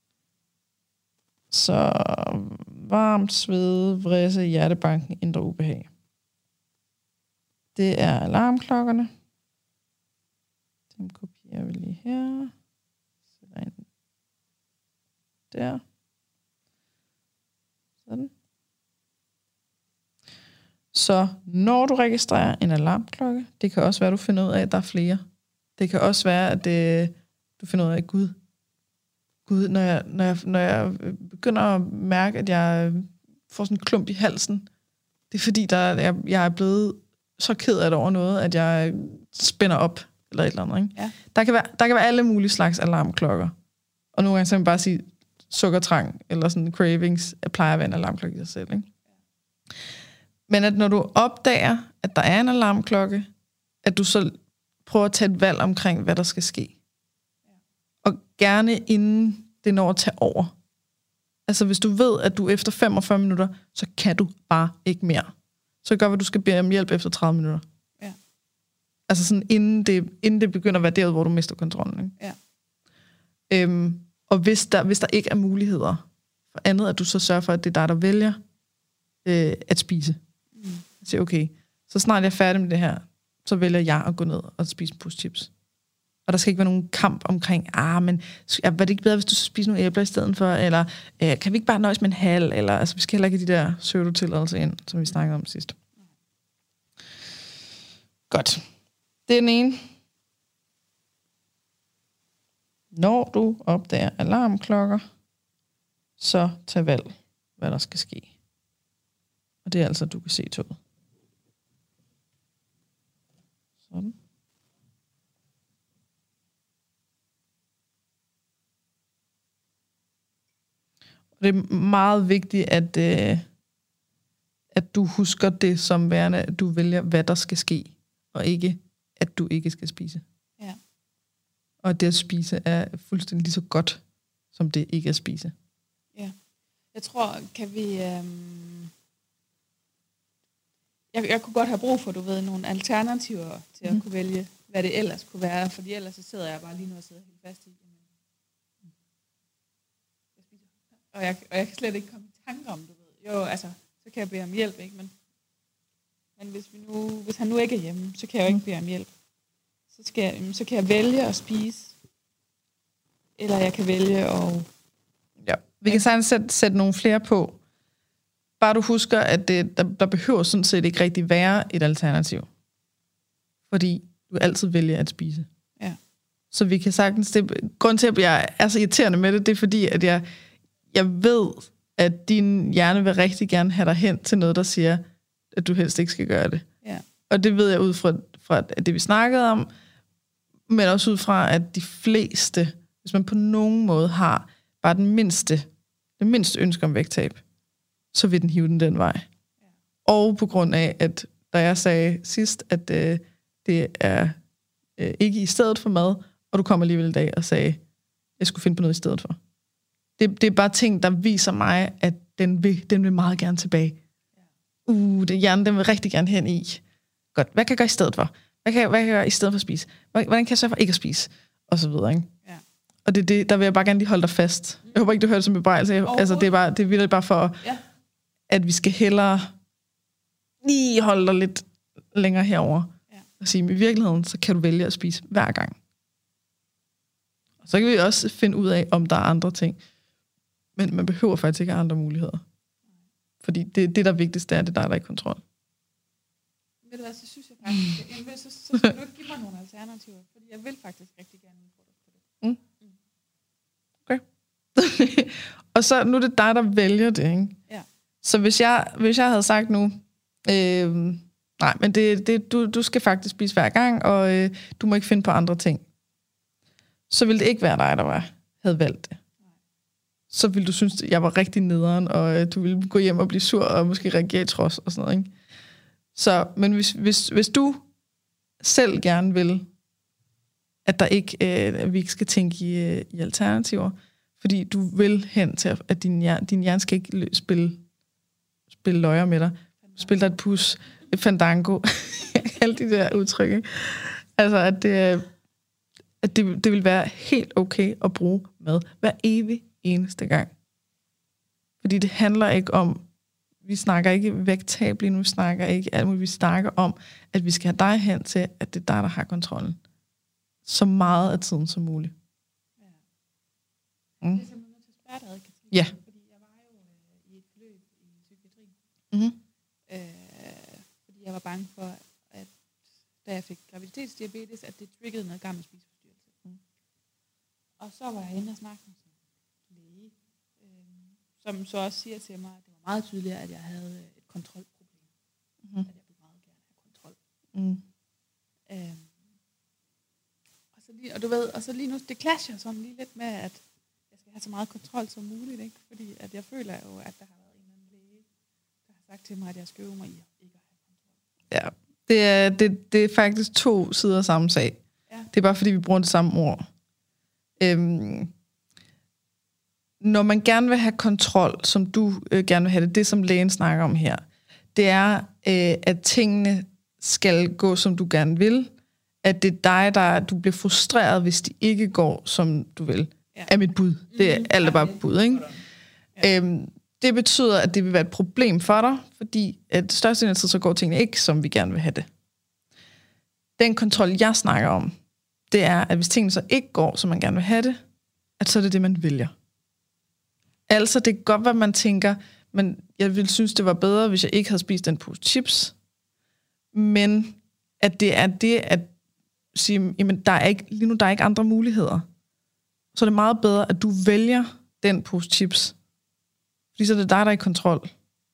Så varmt, sved, vrisse, hjertebanken, indre ubehag. Det er alarmklokkerne. Dem kopierer vi lige her. Sætter ind der. Sådan. Så når du registrerer en alarmklokke, det kan også være, at du finder ud af, at der er flere. Det kan også være, at det, du finder ud af, at Gud, Gud når, jeg, når, jeg, når jeg begynder at mærke, at jeg får sådan en klump i halsen, det er fordi, der, jeg, jeg er blevet så ked af det over noget, at jeg spænder op, eller et eller andet. Ikke? Ja. Der, kan være, der kan være alle mulige slags alarmklokker. Og nogle gange så kan man bare sige sukkertrang, eller sådan cravings, jeg plejer at være en alarmklokke i sig selv. Ikke? Men at når du opdager, at der er en alarmklokke, at du så prøver at tage et valg omkring, hvad der skal ske. Og gerne inden det når at tage over. Altså hvis du ved, at du efter femogfyrre minutter, så kan du bare ikke mere. Så gør, at du skal bede om hjælp efter tredive minutter. Ja. Altså sådan inden det, inden det begynder at være derude, hvor du mister kontrollen. Ikke? Ja. Øhm, og hvis der, hvis der ikke er muligheder for andet, at du så sørger for, at det er dig, der vælger øh, at spise. Mm. Så okay, så snart jeg er færdig med det her, så vælger jeg at gå ned og spise en pose chips. Og der skal ikke være nogen kamp omkring, ah, men var det ikke bedre, hvis du spiser nogle æbler i stedet for, eller øh, kan vi ikke bare nøjes med en halv, eller altså vi skal heller ikke de der pseudo-tilladelser ind, som vi snakkede om sidst. Godt. Det er den ene. Når du opdager alarmklokker, så tag valg, hvad der skal ske. Og det er altså, at du kan se toget. Sådan. Og det er meget vigtigt, at, øh, at du husker det som værende, at du vælger, hvad der skal ske, og ikke, at du ikke skal spise. Ja. Og at det at spise er fuldstændig lige så godt, som det ikke at spise. Ja. Jeg tror, kan vi... Øhm Jeg, jeg kunne godt have brug for, du ved, nogle alternativer til at mm. kunne vælge, hvad det ellers kunne være, fordi ellers så sidder jeg bare lige nu og sidder helt fast i. Og jeg, og jeg kan slet ikke komme i tanke om, du ved. Jo, altså, så kan jeg bede om hjælp, ikke? Men, men hvis, vi nu, hvis han nu ikke er hjemme, så kan jeg jo ikke bede om hjælp. Så, skal jeg, så kan jeg vælge at spise, eller jeg kan vælge at... Ja, vi kan sagtens sætte, sætte nogle flere på. Bare du husker, at det, der, der behøver sådan set ikke rigtig være et alternativ. Fordi du altid vælger at spise. Ja. Så vi kan sagtens... Det, grunden til, at jeg er så irriterende med det, det er fordi, at jeg, jeg ved, at din hjerne vil rigtig gerne have dig hen til noget, der siger, at du helst ikke skal gøre det. Ja. Og det ved jeg ud fra, fra det, vi snakkede om. Men også ud fra, at de fleste, hvis man på nogen måde har bare den mindste, det mindste ønske om vægttab, så vil den hive den den vej. Ja. Og på grund af, at da jeg sagde sidst, at øh, det er øh, ikke i stedet for mad, og du kom alligevel i dag og sagde, at jeg skulle finde på noget i stedet for. Det, det er bare ting, der viser mig, at den vil, den vil meget gerne tilbage. Uh, det hjernen, den vil rigtig gerne hen i. Godt, hvad kan jeg gøre i stedet for? Hvad kan jeg, hvad kan jeg gøre i stedet for at spise? Hvordan kan jeg sørge for ikke at spise? Og så videre, ikke? Ja. Og det, det, der vil jeg bare gerne lige holde dig fast. Jeg håber ikke, du hører det som bebrejelse. Altså, det er bare, det er virkelig bare for, ja. At vi skal hellere lige holde dig lidt længere herover ja. Og sige, i virkeligheden, så kan du vælge at spise hver gang. Og så kan vi også finde ud af, om der er andre ting. Men man behøver faktisk ikke andre muligheder. Fordi det, det der vigtigste er, det der er der i kontrol. Ved du hvad, så synes jeg faktisk, at så, så skal du ikke give mig nogle alternativer, fordi jeg vil faktisk rigtig gerne udfordre på det. Mm. Okay. Og så nu er det dig, der vælger det, ikke? Ja. Så hvis jeg, hvis jeg havde sagt nu, øh, nej, men det, det, du, du skal faktisk spise hver gang, og øh, du må ikke finde på andre ting, så ville det ikke være dig, der var, havde valgt det. Så ville du synes, at jeg var rigtig nederen, og øh, du ville gå hjem og blive sur, og måske reagere i trods og sådan noget, ikke? Så, men hvis, hvis, hvis du selv gerne vil, at der ikke, øh, at vi ikke skal tænke i, øh, i alternativer, fordi du vil hen til, at din hjerne, din hjerne skal ikke spille, spille løjer med dig. Spil dig et pus, et fandango, alle de der udtryk, ikke? Altså, at det, at det, det vil være helt okay at bruge mad hver evig eneste gang. Fordi det handler ikke om, vi snakker ikke vægttab lige nu, vi snakker ikke alt muligt, vi snakker om, at vi skal have dig hen til, at det er dig, der har kontrollen. Så meget af tiden som muligt. Ja. Mm. Det er simpelthen nødt til at spørge dig, Katrine. Ja. Fordi jeg var jo øh, i et forløb i psykiatrien. Mm-hmm. Øh, fordi jeg var bange for, at da jeg fik graviditetsdiabetes, at det triggede noget gammel spiseforstyrrelse. Mm. Og så var jeg inde og snakke med sådan en læge, øh, som så også siger til mig, at det var meget tydeligt, at jeg havde et kontrolproblem. Mm. At jeg ville meget gerne have kontrol. Mm. Øh, og, så lige, og du ved, og så lige nu, det clasher sådan lige lidt med, at jeg skal have så meget kontrol som muligt, ikke? Fordi at jeg føler jo, at der har været en eller anden læge, der har sagt til mig, at jeg skal øve mig i ikke at have kontrol. Ja, det er, det, det er faktisk to sider af samme sag. Ja. Det er bare fordi, vi bruger det samme ord. Øhm, når man gerne vil have kontrol, som du øh, gerne vil have det, det som lægen snakker om her, det er, øh, at tingene skal gå, som du gerne vil. At det er dig, der du bliver frustreret, hvis de ikke går, som du vil. Ja. Er mit bud. Det er alt er bare bud, ikke? Ja. Øhm, det betyder, at det vil være et problem for dig, fordi at størstedelen af tid, så går tingene ikke, som vi gerne vil have det. Den kontrol, jeg snakker om, det er, at hvis tingene så ikke går, som man gerne vil have det, at så er det det, man vælger. Altså, det kan godt være, man tænker, men jeg ville synes, det var bedre, hvis jeg ikke havde spist den pose chips. Men at det er det, at sige, jamen, der er ikke, lige nu der er ikke andre muligheder. Så er det meget bedre, at du vælger den pose chips. Fordi så er det dig, der er i kontrol.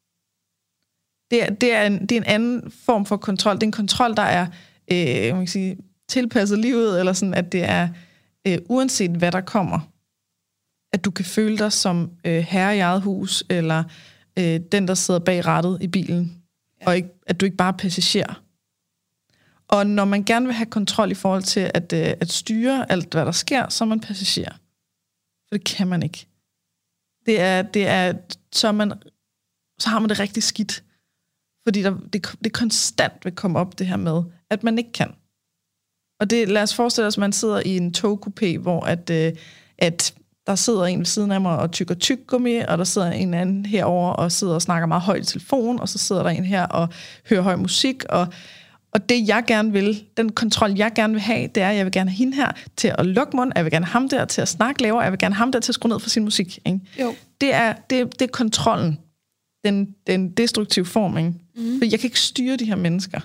Det er, det er, en, det er en anden form for kontrol. Det er en kontrol, der er øh, man kan sige, tilpasset livet, eller sådan, at det er øh, uanset hvad der kommer, at du kan føle dig som øh, herre i eget hus, eller øh, den, der sidder bag rattet i bilen, ja. Og ikke, at du ikke bare er passager. Og når man gerne vil have kontrol i forhold til at, øh, at styre alt, hvad der sker, så er man passager. For det kan man ikke. Det er, det er så, er man, så har man det rigtig skidt. Fordi der, det, det konstant vil komme op, det her med, at man ikke kan. Og det, lad os forestille os, at man sidder i en togkupé, hvor at, øh, at der sidder en ved siden af mig og tykker tyggegummi, og der sidder en anden herover og sidder og snakker meget højt i telefon, og så sidder der en her og hører høj musik, og Og det, jeg gerne vil, den kontrol, jeg gerne vil have, det er, at jeg vil gerne have hende her til at lukke mund, jeg vil gerne have ham der til at snakke lavere, jeg vil gerne have ham der til at skrue ned for sin musik. Ikke? Jo. Det, er, det, det er kontrollen. Den, den destruktive form. Ikke? Mm. For jeg kan ikke styre de her mennesker.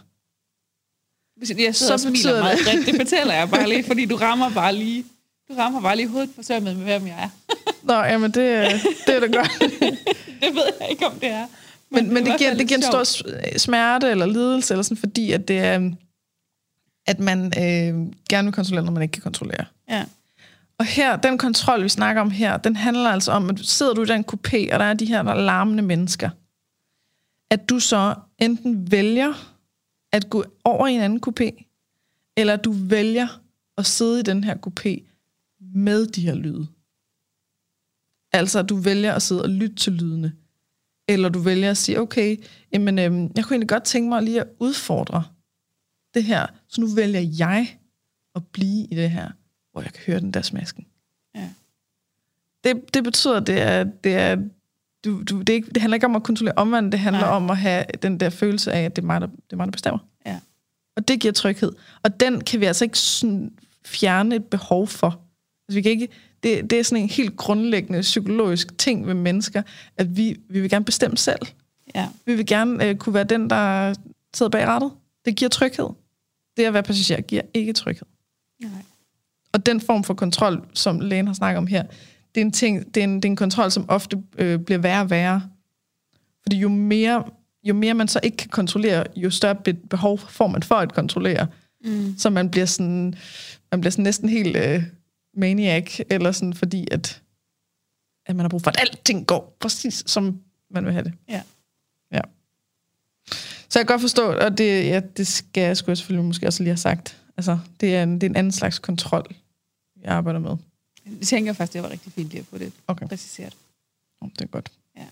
Jeg sidder så og smiler meget bredt. Det fortæller jeg bare lige, fordi du rammer bare lige, du rammer bare lige hovedet på sømmet med, hvem jeg er. Nå, jamen det, det er da godt. Det ved jeg ikke, om det er. Men, men det, det, giver, det giver en stor smerte eller lidelse, eller sådan, fordi at det er, at man øh, gerne vil kontrollere, når man ikke kan kontrollere. Ja. Og her, den kontrol, vi snakker om her, den handler altså om, at sidder du i den kupé, og der er de her der larmende mennesker, at du så enten vælger at gå over i en anden kupé, eller du vælger at sidde i den her kupé med de her lyde. Altså, at du vælger at sidde og lytte til lydene. Eller du vælger at sige, okay, jamen, øhm, jeg kunne egentlig godt tænke mig lige at udfordre det her, så nu vælger jeg at blive i det her, hvor jeg kan høre den der smasken. Ja. Det, det betyder, det er, det er, du, du, det, er ikke, det handler ikke om at kontrollere omvendt, det handler Nej. om at have den der følelse af, at det er mig, der, det er mig, der bestemmer. Ja. Og det giver tryghed. Og den kan vi altså ikke sådan fjerne et behov for. Altså, vi kan ikke, det, det er sådan en helt grundlæggende psykologisk ting ved mennesker, at vi, vi vil gerne bestemme selv. Ja. Vi vil gerne øh, kunne være den, der sidder bag rattet. Det giver tryghed. Det at være passager giver ikke tryghed. Nej. Og den form for kontrol, som lægen har snakket om her, det er en, ting, det er en, det er en kontrol, som ofte øh, bliver værre og værre. Fordi jo mere, jo mere man så ikke kan kontrollere, jo større behov får man for at kontrollere. Mm. Så man bliver sådan, man bliver sådan næsten helt øh, maniac, eller sådan, fordi at, at man har brug for, at alting går præcis, som man vil have det. Ja. Ja. Så jeg kan godt forstå, og det, ja, det skal jeg sgu selvfølgelig måske også lige have sagt. Altså, det er en, det er en anden slags kontrol, jeg arbejder med. Jeg tænker faktisk, det var rigtig fint lige at få det okay. præciseret. Oh, det er godt. Ja.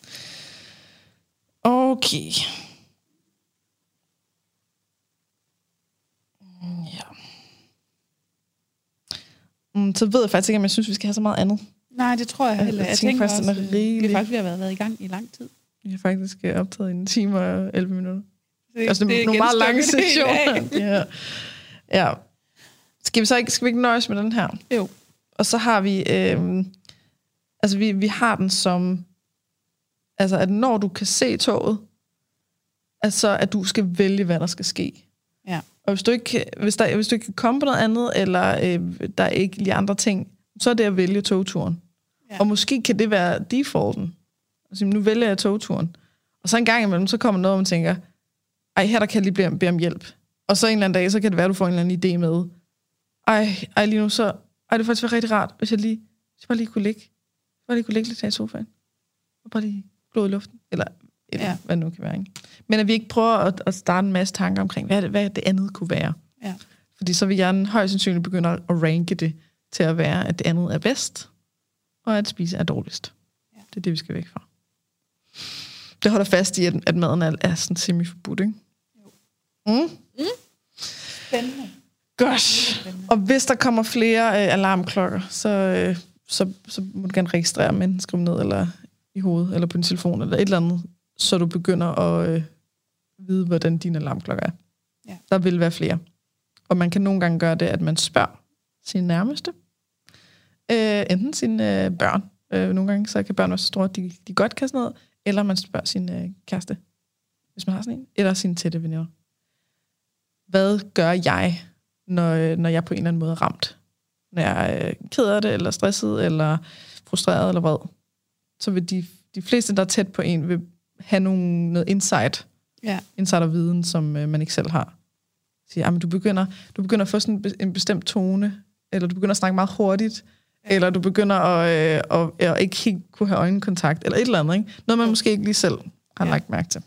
Okay. Ja. Mm, så ved jeg faktisk ikke, om jeg synes, vi skal have så meget andet. Nej, det tror jeg heller. Jeg, jeg, jeg tænker tænker faktisk, også, at rigelig... vi faktisk vi har været i gang i lang tid. Vi har faktisk optaget en time og elleve minutter. Det, altså, det er nogle meget lange sessioner. Ja. Ja. Skal vi så ikke, skal vi ikke nøjes med den her? Jo. Og så har vi, øh, altså vi, vi har den som, altså at når du kan se toget, altså at du skal vælge, hvad der skal ske. Ja. Og hvis du ikke, hvis der, hvis du ikke kan komme på noget andet, eller øh, der er ikke lige andre ting, så er det at vælge togturen. Ja. Og måske kan det være defaulten. Altså, nu vælger jeg togturen. Og så en gang imellem, så kommer noget, og man tænker, ej, her der kan jeg lige bede om hjælp. Og så en eller anden dag, så kan det være, at du får en eller anden idé med, ej, ej lige nu, så ej, det faktisk være rigtig rart, hvis jeg lige, hvis jeg bare lige kunne ligge, bare lige kunne ligge lidt her i sofaen, og bare lige blå i luften, eller, eller ja. Hvad det nu kan være, ikke? Men at vi ikke prøver at, at starte en masse tanker omkring, hvad det, hvad det andet kunne være. Ja. Fordi så vil hjernen højst sandsynligt begynde at ranke det til at være, at det andet er bedst, og at spise er dårligst. Ja. Det er det, vi skal væk fra. Det holder fast i, at, at maden er, er sådan semi-forbudt, ikke? Jo. Mm? Mm. Spændende. Godt. Og hvis der kommer flere øh, alarmklokker, så, øh, så, så må du gerne registrere dem, enten skrive ned eller i hovedet, eller på din telefon, eller et eller andet, så du begynder at øh, vide, hvordan din alarmklokke er. Ja. Der vil være flere. Og man kan nogle gange gøre det, at man spørger sine nærmeste. Øh, enten sine øh, børn. Øh, nogle gange så kan børn være så store, at de, de godt kan sådan noget, eller man spørger sin øh, kæreste, hvis man har sådan en, eller sine tætte veninder. Hvad gør jeg, når, når jeg på en eller anden måde er ramt? Når jeg er ked af det, eller stresset, eller frustreret, eller hvad? Så vil de, de fleste, der er tæt på en, vil have nogle, noget insight. Ja. Insider-viden, som øh, man ikke selv har. Siger, men du begynder, du begynder at få sådan en, en bestemt tone, eller du begynder at snakke meget hurtigt, ja. Eller du begynder at, øh, at, at ikke helt kunne have øjenkontakt, eller et eller andet, ikke? Noget, man måske ikke lige selv har ja. lagt mærke til.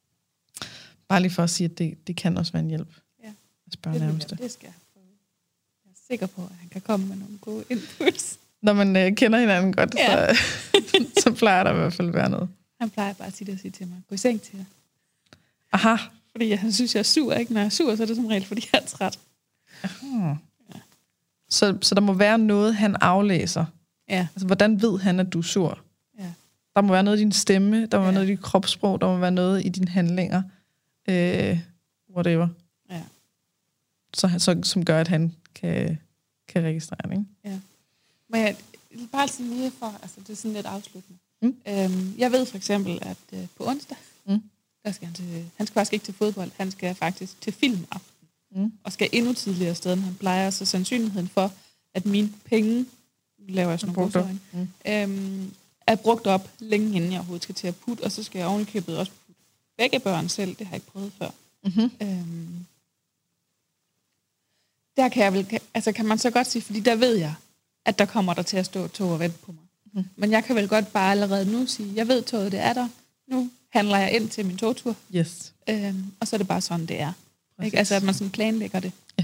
Bare lige for at sige, at det, det kan også være en hjælp. Ja. At spørge det, nærmeste. Det skal jeg prøve. Jeg er sikker på, at han kan komme med nogle gode impuls. Når man øh, kender hinanden godt, ja. så, så plejer der i hvert fald at være noget. Han plejer bare at sige det og sige til mig, gå i seng til jer. Aha. Fordi han synes, jeg er sur, ikke? Når jeg er sur, så er det som regel, fordi jeg er træt. Aha. Ja. Så, så der må være noget, han aflæser. Ja. Altså, hvordan ved han, at du er sur? Ja. Der må være noget i din stemme, der må ja. være noget i dit kropssprog, der må være noget i dine handlinger. Øh, whatever. Ja. Så, så, som gør, at han kan, kan registrere det, ikke? Ja. Men jeg, bare sådan lige for, altså det er sådan lidt afsluttende. Mm. Øhm, jeg ved for eksempel, at øh, på onsdag, mm. der skal han til, han skal faktisk ikke til fodbold, han skal faktisk til filmaften. Mm. Og skal endnu tidligere sted, end han plejer, så sandsynligheden for, at mine penge, laver jeg sådan nogle gode mm. øhm, er brugt op længe inden jeg overhovedet skal til at putte, og så skal jeg ovenikøbet også putte begge børn selv, det har jeg ikke prøvet før. Mm-hmm. Øhm, der kan jeg vel, altså kan man så godt sige, fordi der ved jeg, at der kommer der til at stå tog og vente på mig. Mm. Men jeg kan vel godt bare allerede nu sige, jeg ved toget, det er der. Nu handler jeg ind til min togtur. Yes. Øhm, og så er det bare sådan, det er. Ikke? Altså, at man sådan planlægger det. Ja.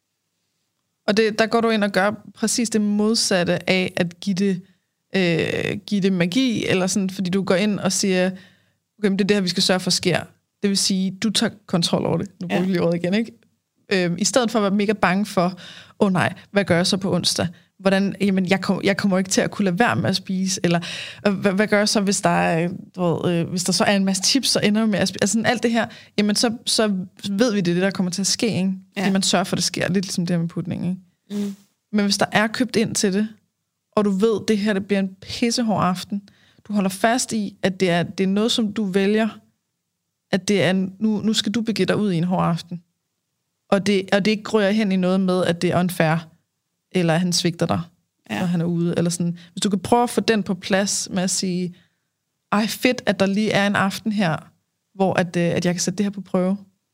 Og det, der går du ind og gør præcis det modsatte af at give det, øh, give det magi, eller sådan, fordi du går ind og siger, okay, det er det her, vi skal sørge for sker. Det vil sige, du tager kontrol over det. Nu bruger vi lige ordet igen, ikke? Øh, I stedet for at være mega bange for, åh oh, nej, hvad gør jeg så på onsdag? Hvordan, jamen, jeg, kom, jeg kommer ikke til at kunne lade være med at spise, eller hvad, hvad gør jeg så, hvis der, er, du ved, øh, hvis der så er en masse tips, så ender jeg med at spise. Altså sådan alt det her, jamen så, så ved vi, det er det, der kommer til at ske, ikke? Ja. Fordi man sørger for, at det sker, lidt ligesom det her med putning, ikke? Mm. Men hvis der er købt ind til det, og du ved, det her det bliver en pissehård aften, du holder fast i, at det er, det er noget, som du vælger, at det er, nu, nu skal du begive dig ud i en hård aften. Og det, og det ikke grøjer hen i noget med, at det er unfair, eller at han svigter dig, ja. Når han er ude. Eller sådan. Hvis du kan prøve at få den på plads med at sige, ej fedt, at der lige er en aften her, hvor at, at jeg kan sætte det her på prøve.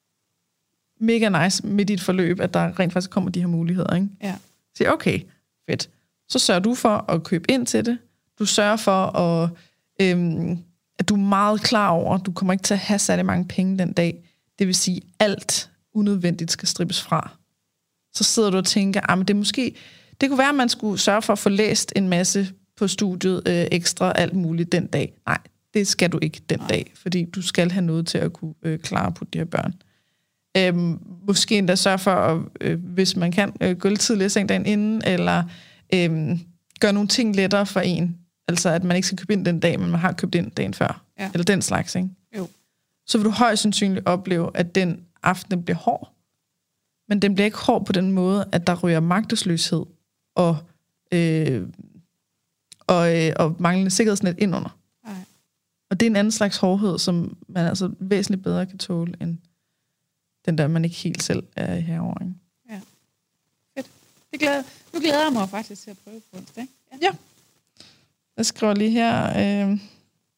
Mega nice midt i et forløb, at der rent faktisk kommer de her muligheder. Ikke? Ja. Så okay, fedt. Så sørger du for at købe ind til det. Du sørger for, at, øhm, at du er meget klar over, at du kommer ikke til at have særlig mange penge den dag. Det vil sige, alt unødvendigt skal strippes fra. Så sidder du og tænker, ah, men det er måske, det kunne være, at man skulle sørge for at få læst en masse på studiet øh, ekstra, alt muligt den dag. Nej, det skal du ikke den Nej. dag, fordi du skal have noget til at kunne øh, klare på de her børn. Øhm, måske endda sørge for, at, øh, hvis man kan, øh, gå lidt tidligere seng dagen inden, eller øh, gøre nogle ting lettere for en. Altså, at man ikke skal købe ind den dag, men man har købt ind dagen før. Ja. Eller den slags, ikke? Jo. Så vil du højst sandsynligt opleve, at den aften bliver hård. Men den bliver ikke hård på den måde, at der ryger magtesløshed og, øh, og, øh, og manglende sikkerhedsnet ind under. Nej. Og det er en anden slags hårdhed, som man altså væsentligt bedre kan tåle, end den der, man ikke helt selv er herovre. Ikke? Ja. Fedt. Det glæder, nu glæder jeg mig faktisk til at prøve på onsdag. Ja. ja. Jeg skriver lige her. Øh,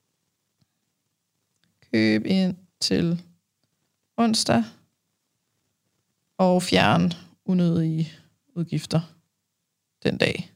køb ind til onsdag. Og fjern unødige udgifter den dag.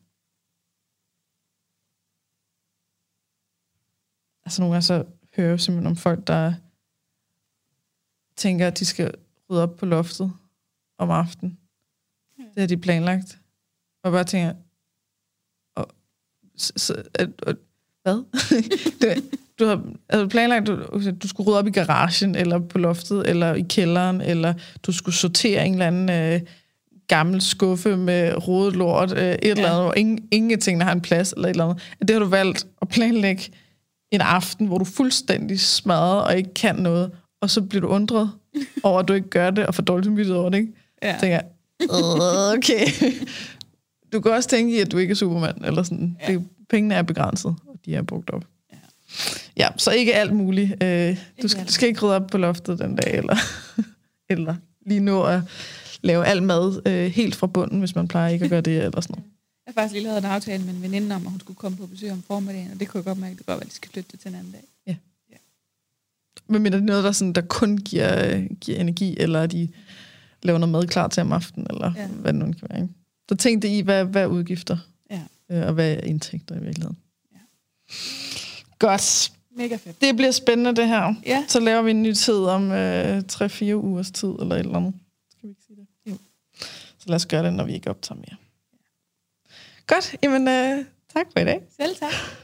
Altså nogle gange så hører jeg simpelthen om folk, der tænker, at de skal rydde op på loftet om aftenen. Ja. Det har de planlagt. Og bare tænker, og, så, så, at, og, hvad? det, du har altså planlagt, du, du skulle rydde op i garagen, eller på loftet, eller i kælderen, eller du skulle sortere en eller anden øh, gammel skuffe med rodet lort, øh, et ja. eller andet, hvor ingen, ingen ting, der har en plads, eller et eller andet. Det har du valgt at planlægge en aften, hvor du fuldstændig smadret og ikke kan noget, og så bliver du undret over, at du ikke gør det, og får dårligt samvittighed over det, ikke? Ja. Så tænker jeg, okay. Du kan også tænke i, at du ikke er Superman, eller sådan. Ja. Det, pengene er begrænset, og de er brugt op. Ja, ja, så ikke alt muligt. Øh, du, skal, du skal ikke rydde op på loftet den dag, eller, eller lige nå at lave al mad øh, helt fra bunden, hvis man plejer ikke at gøre det, eller sådan noget. Jeg har faktisk lige lavet en aftale med en veninde om, at hun skulle komme på besøg om formiddagen, og det kunne jeg godt mærke, det godt være, at de skal flytte det til en anden dag. Ja. ja. Men er det noget, der, sådan, der kun giver, giver energi, eller de laver noget mad klar til om aftenen, eller ja. hvad det nu kan være, ikke? Så tænk det i, hvad, hvad er udgifter, ja. øh, og hvad er indtægter i virkeligheden. Ja. Godt. Mega fedt. Det bliver spændende, det her. Ja. Så laver vi en ny tid om øh, tre fire ugers tid, eller et eller andet. Skal vi ikke sige det? Jo. Så lad os gøre det, når vi ikke optager mere. Godt. Jamen, øh, tak for i dag. Selv tak.